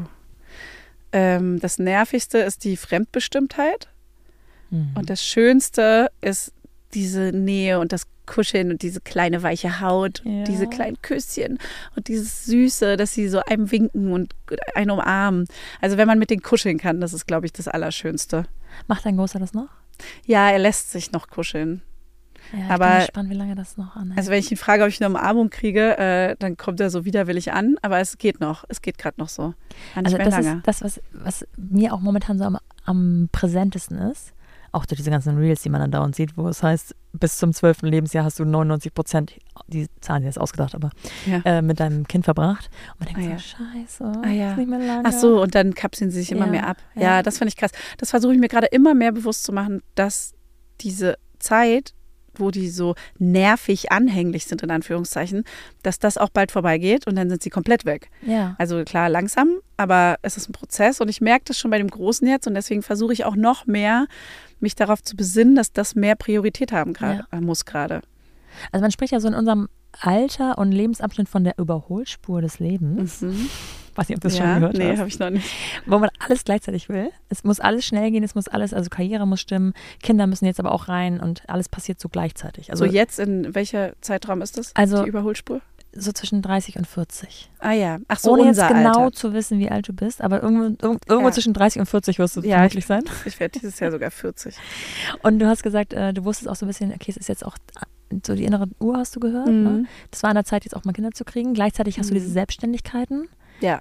das Nervigste ist die Fremdbestimmtheit. Und das Schönste ist diese Nähe und das Kuscheln und diese kleine weiche Haut und diese kleinen Küsschen und dieses Süße, dass sie so einem winken und einen umarmen. Also wenn man mit denen kuscheln kann, das ist, glaube ich, das Allerschönste. Macht dein Großer das noch? Ja, er lässt sich noch kuscheln. Ja, ich bin gespannt, wie lange das noch anhält. Also wenn ich ihn frage, ob ich eine Umarmung kriege, dann kommt er so widerwillig an, aber es geht noch. Es geht gerade noch so. Nicht Also mehr das lange. ist das, was mir auch momentan so am präsentesten ist. auch durch diese ganzen Reels, die man dann dauernd sieht, wo es heißt, bis zum 12. Lebensjahr hast du 99%, die Zahlen sind jetzt ausgedacht, aber mit deinem Kind verbracht. Und man denkt scheiße, ist nicht mehr lange. Ach so, und dann kapseln sie sich immer mehr ab. Ja, das finde ich krass. Das versuche ich mir gerade immer mehr bewusst zu machen, dass diese Zeit, wo die so nervig anhänglich sind, in Anführungszeichen, dass das auch bald vorbeigeht und dann sind sie komplett weg. Ja. Also klar, langsam, aber es ist ein Prozess und ich merke das schon bei dem Großen jetzt und deswegen versuche ich auch noch mehr, mich darauf zu besinnen, dass das mehr Priorität haben muss gerade. Also man spricht ja so in unserem Alter und Lebensabschnitt von der Überholspur des Lebens. Weiß nicht, ob du das schon gehört hast. Nee, habe ich noch nicht. Wo man alles gleichzeitig will. Es muss alles schnell gehen, es muss alles, also Karriere muss stimmen, Kinder müssen jetzt aber auch rein und alles passiert so gleichzeitig. Also so jetzt, in welcher Zeitraum ist das, also die Überholspur? So zwischen 30 und 40. Ah ja, ach so, ohne jetzt unser genau Alter. Zu wissen, wie alt du bist, aber irgendwo zwischen 30 und 40 wirst du vermutlich sein. Ich werde dieses Jahr sogar 40. Und du hast gesagt, du wusstest auch so ein bisschen, okay, es ist jetzt auch so die innere Uhr, hast du gehört. Ne? Das war an der Zeit, jetzt auch mal Kinder zu kriegen. Gleichzeitig hast du diese Selbstständigkeiten. Ja.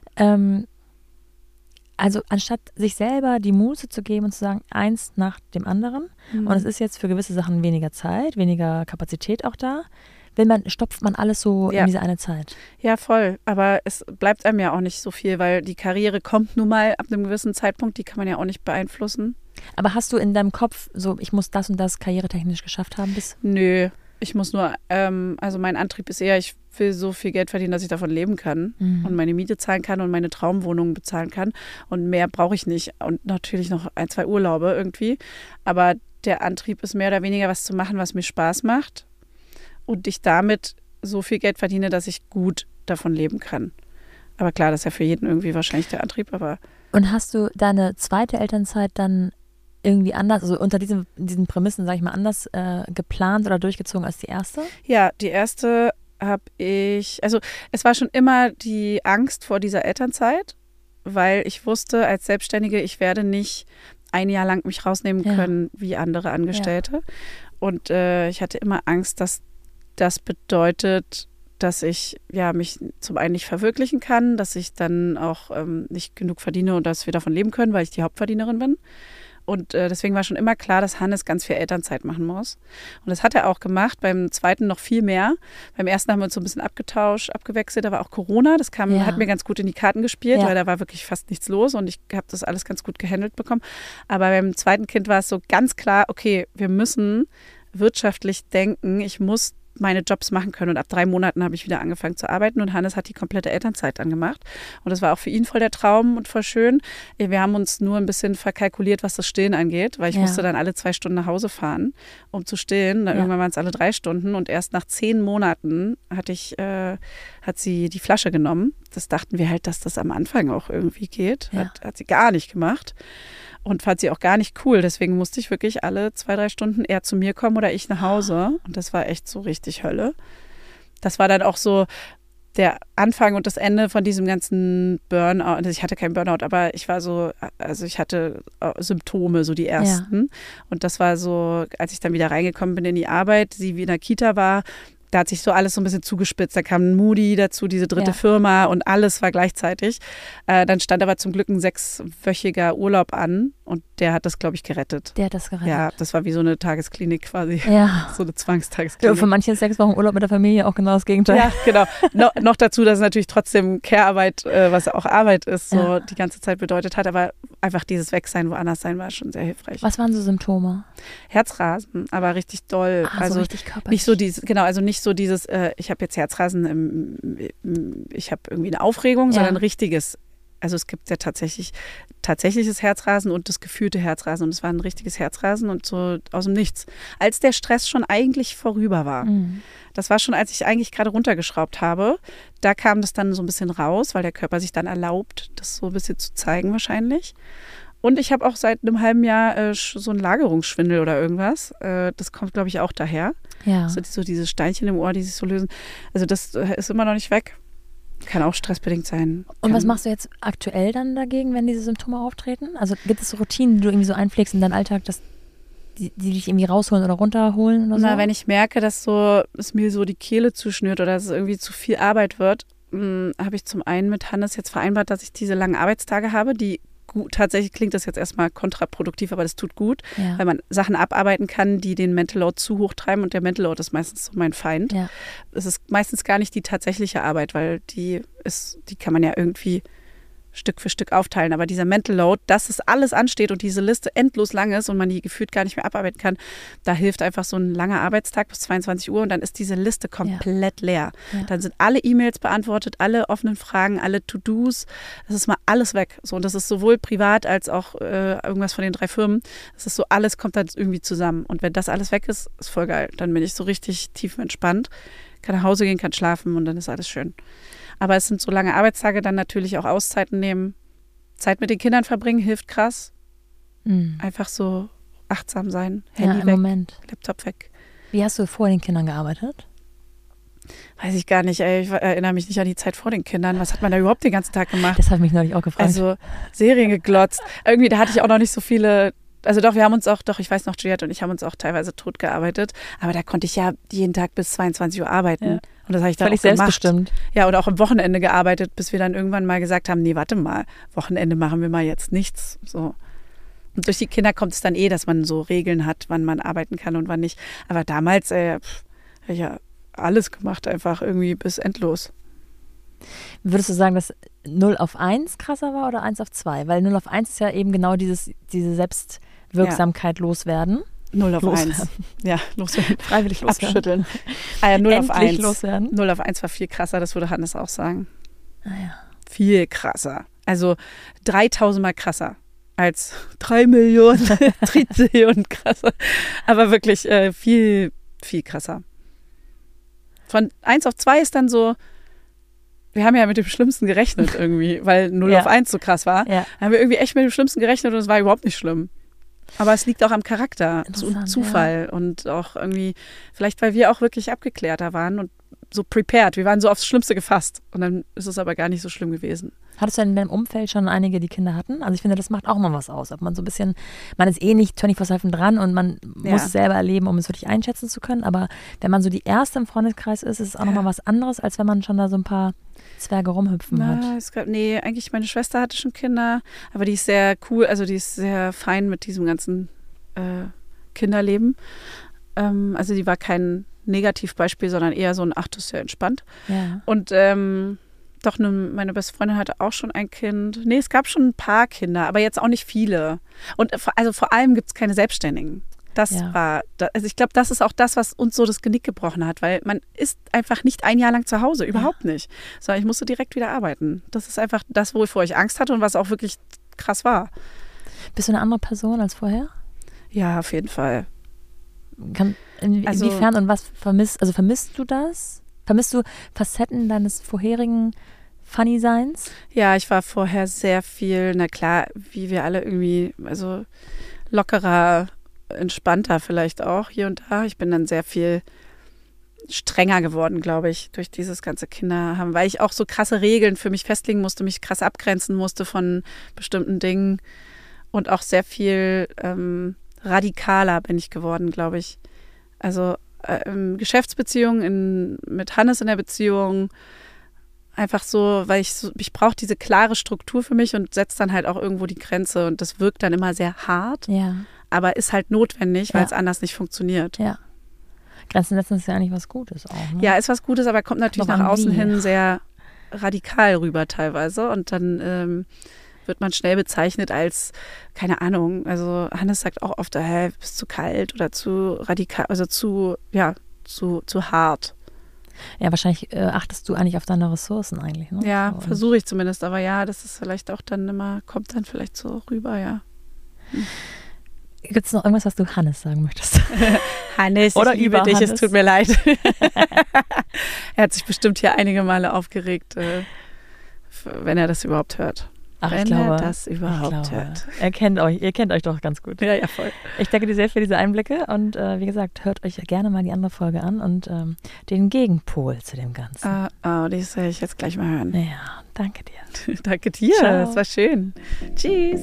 Also anstatt sich selber die Muße zu geben und zu sagen, eins nach dem anderen, und es ist jetzt für gewisse Sachen weniger Zeit, weniger Kapazität auch da, stopft man alles so in diese eine Zeit. Ja, voll. Aber es bleibt einem ja auch nicht so viel, weil die Karriere kommt nun mal ab einem gewissen Zeitpunkt, die kann man ja auch nicht beeinflussen. Aber hast du in deinem Kopf so, ich muss das und das karrieretechnisch geschafft haben? Nö, ich muss nur, also mein Antrieb ist eher, ich will so viel Geld verdienen, dass ich davon leben kann und meine Miete zahlen kann und meine Traumwohnung bezahlen kann und mehr brauche ich nicht und natürlich noch 1, 2 Urlaube irgendwie, aber der Antrieb ist mehr oder weniger was zu machen, was mir Spaß macht und ich damit so viel Geld verdiene, dass ich gut davon leben kann. Aber klar, das ist ja für jeden irgendwie wahrscheinlich der Antrieb, aber... Und hast du deine zweite Elternzeit dann irgendwie anders, also unter diesen Prämissen, sag ich mal, anders geplant oder durchgezogen als die erste? Ja, die erste habe ich, also es war schon immer die Angst vor dieser Elternzeit, weil ich wusste als Selbstständige, ich werde nicht ein Jahr lang mich rausnehmen können wie andere Angestellte. Ja. Und ich hatte immer Angst, dass das bedeutet, dass ich mich zum einen nicht verwirklichen kann, dass ich dann auch nicht genug verdiene und dass wir davon leben können, weil ich die Hauptverdienerin bin. Und deswegen war schon immer klar, dass Hannes ganz viel Elternzeit machen muss. Und das hat er auch gemacht, beim zweiten noch viel mehr. Beim ersten haben wir uns so ein bisschen abgewechselt, da war auch Corona, das hat mir ganz gut in die Karten gespielt, weil da war wirklich fast nichts los und ich habe das alles ganz gut gehandelt bekommen. Aber beim zweiten Kind war es so ganz klar, okay, wir müssen wirtschaftlich denken, ich muss meine Jobs machen können. Und ab 3 Monaten habe ich wieder angefangen zu arbeiten und Hannes hat die komplette Elternzeit dann gemacht. Und das war auch für ihn voll der Traum und voll schön. Wir haben uns nur ein bisschen verkalkuliert, was das Stillen angeht, weil ich musste dann alle 2 Stunden nach Hause fahren, um zu stillen. Dann irgendwann waren es alle 3 Stunden und erst nach 10 Monaten hat sie die Flasche genommen. Das dachten wir halt, dass das am Anfang auch irgendwie geht. Hat sie gar nicht gemacht. Und fand sie auch gar nicht cool. Deswegen musste ich wirklich alle 2, 3 Stunden eher zu mir kommen oder ich nach Hause. Und das war echt so richtig Hölle. Das war dann auch so der Anfang und das Ende von diesem ganzen Burnout. Also ich hatte keinen Burnout, aber ich hatte Symptome, so die ersten. Und das war so, als ich dann wieder reingekommen bin in die Arbeit, sie wie in der Kita war, da hat sich so alles so ein bisschen zugespitzt. Da kam Moody dazu, diese dritte Firma und alles war gleichzeitig. Dann stand aber zum Glück ein 6-wöchiger Urlaub an und der hat das, glaube ich, gerettet. Der hat das gerettet. Ja, das war wie so eine Tagesklinik quasi. Ja. So eine Zwangstagesklinik. Ja, für manche 6 Wochen Urlaub mit der Familie auch genau das Gegenteil. Ja, genau. Noch dazu, dass es natürlich trotzdem Care-Arbeit, was auch Arbeit ist, so die ganze Zeit bedeutet hat. Aber einfach dieses Wegsein, woanders sein, war schon sehr hilfreich. Was waren so Symptome? Herzrasen, aber richtig doll. Also so richtig körperlich. Nicht so dieses, nicht so dieses, ich habe jetzt Herzrasen, ich habe irgendwie eine Aufregung, sondern richtiges. Also es gibt ja tatsächliches Herzrasen und das gefühlte Herzrasen. Und es war ein richtiges Herzrasen und so aus dem Nichts. Als der Stress schon eigentlich vorüber war. Das war schon, als ich eigentlich gerade runtergeschraubt habe. Da kam das dann so ein bisschen raus, weil der Körper sich dann erlaubt, das so ein bisschen zu zeigen wahrscheinlich. Und ich habe auch seit einem halben Jahr so einen Lagerungsschwindel oder irgendwas. Das kommt, glaube ich, auch daher. Ja. So diese Steinchen im Ohr, die sich so lösen. Also das ist immer noch nicht weg. Kann auch stressbedingt sein. Und was machst du jetzt aktuell dann dagegen, wenn diese Symptome auftreten? Also gibt es so Routinen, die du irgendwie so einpflegst in deinen Alltag, dass die dich irgendwie rausholen oder runterholen oder so? Na, wenn ich merke, dass es mir so die Kehle zuschnürt oder dass es irgendwie zu viel Arbeit wird, habe ich zum einen mit Hannes jetzt vereinbart, dass ich diese langen Arbeitstage habe, die gut. Tatsächlich klingt das jetzt erstmal kontraproduktiv, aber das tut gut, weil man Sachen abarbeiten kann, die den Mental Load zu hoch treiben und der Mental Load ist meistens so mein Feind. Ja. Es ist meistens gar nicht die tatsächliche Arbeit, weil die kann man ja irgendwie Stück für Stück aufteilen. Aber dieser Mental Load, dass es alles ansteht und diese Liste endlos lang ist und man die gefühlt gar nicht mehr abarbeiten kann, da hilft einfach so ein langer Arbeitstag bis 22 Uhr und dann ist diese Liste komplett leer. Ja. Dann sind alle E-Mails beantwortet, alle offenen Fragen, alle To-Dos. Das ist mal alles weg. So, und das ist sowohl privat als auch irgendwas von den 3 Firmen. Das ist so, alles kommt dann irgendwie zusammen. Und wenn das alles weg ist, ist voll geil. Dann bin ich so richtig tiefenentspannt, kann nach Hause gehen, kann schlafen und dann ist alles schön. Aber es sind so lange Arbeitstage, dann natürlich auch Auszeiten nehmen. Zeit mit den Kindern verbringen, hilft krass. Einfach so achtsam sein. Handy weg, Moment. Laptop weg. Wie hast du vor den Kindern gearbeitet? Weiß ich gar nicht. Ich erinnere mich nicht an die Zeit vor den Kindern. Was hat man da überhaupt den ganzen Tag gemacht? Das hat mich neulich auch gefragt. Also Serien geglotzt. Irgendwie, da hatte ich auch noch nicht so viele... Also doch, wir haben uns auch, ich weiß noch, Juliette und ich haben uns auch teilweise tot gearbeitet. Aber da konnte ich ja jeden Tag bis 22 Uhr arbeiten. Ja. Und das habe ich dann völlig auch gemacht. Selbstbestimmt. Ja, und auch am Wochenende gearbeitet, bis wir dann irgendwann mal gesagt haben, nee, warte mal, Wochenende machen wir mal jetzt nichts. So. Und durch die Kinder kommt es dann dass man so Regeln hat, wann man arbeiten kann und wann nicht. Aber damals, habe ich ja alles gemacht, einfach irgendwie bis endlos. Würdest du sagen, dass 0 auf 1 krasser war oder 1 auf 2? Weil 0 auf 1 ist ja eben genau diese Selbstwirksamkeit loswerden. 0 auf 1. Ja, loswerden. Freiwillig loswerden. Abschütteln. 0 auf 1. Loswerden. 0 auf 1 war viel krasser, das würde Hannes auch sagen. Ah, ja. Viel krasser. Also 3000 Mal krasser als 3 Millionen Trillionen krasser. Aber wirklich viel, viel krasser. Von 1 auf 2 ist dann so, wir haben ja mit dem Schlimmsten gerechnet irgendwie, weil 0 auf 1 so krass war. Ja. Da haben wir irgendwie echt mit dem Schlimmsten gerechnet und es war überhaupt nicht schlimm. Aber es liegt auch am Charakter und Zufall und auch irgendwie, vielleicht weil wir auch wirklich abgeklärter waren und so prepared. Wir waren so aufs Schlimmste gefasst und dann ist es aber gar nicht so schlimm gewesen. Hattest du denn in deinem Umfeld schon einige, die Kinder hatten? Also ich finde, das macht auch mal was aus. Ob man so ein bisschen, man ist nicht 24/7 dran und man muss es selber erleben, um es wirklich einschätzen zu können. Aber wenn man so die Erste im Freundeskreis ist es auch nochmal was anderes, als wenn man schon da so ein paar Zwerge rumhüpfen hat. Nee, eigentlich meine Schwester hatte schon Kinder, aber die ist sehr cool, also die ist sehr fein mit diesem ganzen Kinderleben. Also die war kein Negativbeispiel, sondern eher so ein, ach, das ist ja entspannt. Ja. Und doch, meine beste Freundin hatte auch schon ein Kind. Nee, es gab schon ein paar Kinder, aber jetzt auch nicht viele. Und also vor allem gibt es keine Selbstständigen. Also ich glaube, das ist auch das, was uns so das Genick gebrochen hat, weil man ist einfach nicht ein Jahr lang zu Hause, überhaupt nicht. Sondern ich musste direkt wieder arbeiten. Das ist einfach das, wovor ich Angst hatte und was auch wirklich krass war. Bist du eine andere Person als vorher? Ja, auf jeden Fall. Inwiefern und was vermisst du das? Vermisst du Facetten deines vorherigen Funny-Seins? Ja, ich war vorher sehr viel, na klar, wie wir alle irgendwie, also lockerer, entspannter vielleicht auch hier und da. Ich bin dann sehr viel strenger geworden, glaube ich, durch dieses ganze Kinderhaben, weil ich auch so krasse Regeln für mich festlegen musste, mich krass abgrenzen musste von bestimmten Dingen und auch sehr viel radikaler bin ich geworden, glaube ich. Also Geschäftsbeziehungen mit Hannes in der Beziehung, einfach so, weil ich brauche diese klare Struktur für mich und setze dann halt auch irgendwo die Grenze und das wirkt dann immer sehr hart, aber ist halt notwendig, weil es anders nicht funktioniert. Ja. Grenzen setzen ist ja eigentlich was Gutes auch. Ne? Ja, ist was Gutes, aber kommt natürlich nach außen hin sehr radikal rüber teilweise und dann wird man schnell bezeichnet als, keine Ahnung, also Hannes sagt auch oft, bist zu kalt oder zu radikal, also zu hart. Ja, wahrscheinlich achtest du eigentlich auf deine Ressourcen eigentlich, ne? Ja, so, versuche ich zumindest, aber ja, das ist vielleicht auch dann immer, kommt dann vielleicht so rüber, ja. Gibt es noch irgendwas, was du Hannes sagen möchtest? Hannes, oder ich liebe dich, es tut mir leid. Er hat sich bestimmt hier einige Male aufgeregt, wenn er das überhaupt hört. Ach, wenn er das überhaupt hört. Ihr kennt euch doch ganz gut. Ja, voll. Ich danke dir sehr für diese Einblicke und wie gesagt, hört euch gerne mal die andere Folge an und den Gegenpol zu dem Ganzen. Die soll ich jetzt gleich mal hören. Ja, danke dir. Danke dir, Ciao. Das war schön. Tschüss.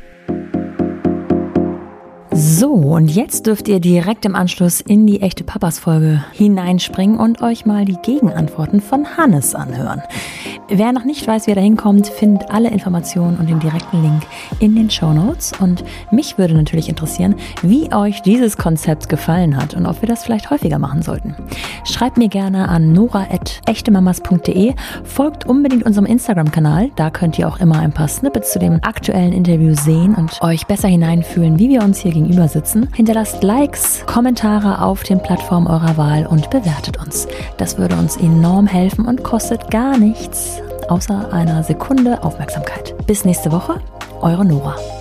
So, und jetzt dürft ihr direkt im Anschluss in die echte Papas-Folge hineinspringen und euch mal die Gegenantworten von Hannes anhören. Wer noch nicht weiß, wie er da hinkommt, findet alle Informationen und den direkten Link in den Shownotes. Und mich würde natürlich interessieren, wie euch dieses Konzept gefallen hat und ob wir das vielleicht häufiger machen sollten. Schreibt mir gerne an nora@echtemamas.de. Folgt unbedingt unserem Instagram-Kanal. Da könnt ihr auch immer ein paar Snippets zu dem aktuellen Interview sehen und euch besser hineinfühlen, wie wir uns hier gegenüber sitzen. Hinterlasst Likes, Kommentare auf den Plattformen eurer Wahl und bewertet uns. Das würde uns enorm helfen und kostet gar nichts, außer einer Sekunde Aufmerksamkeit. Bis nächste Woche, eure Nora.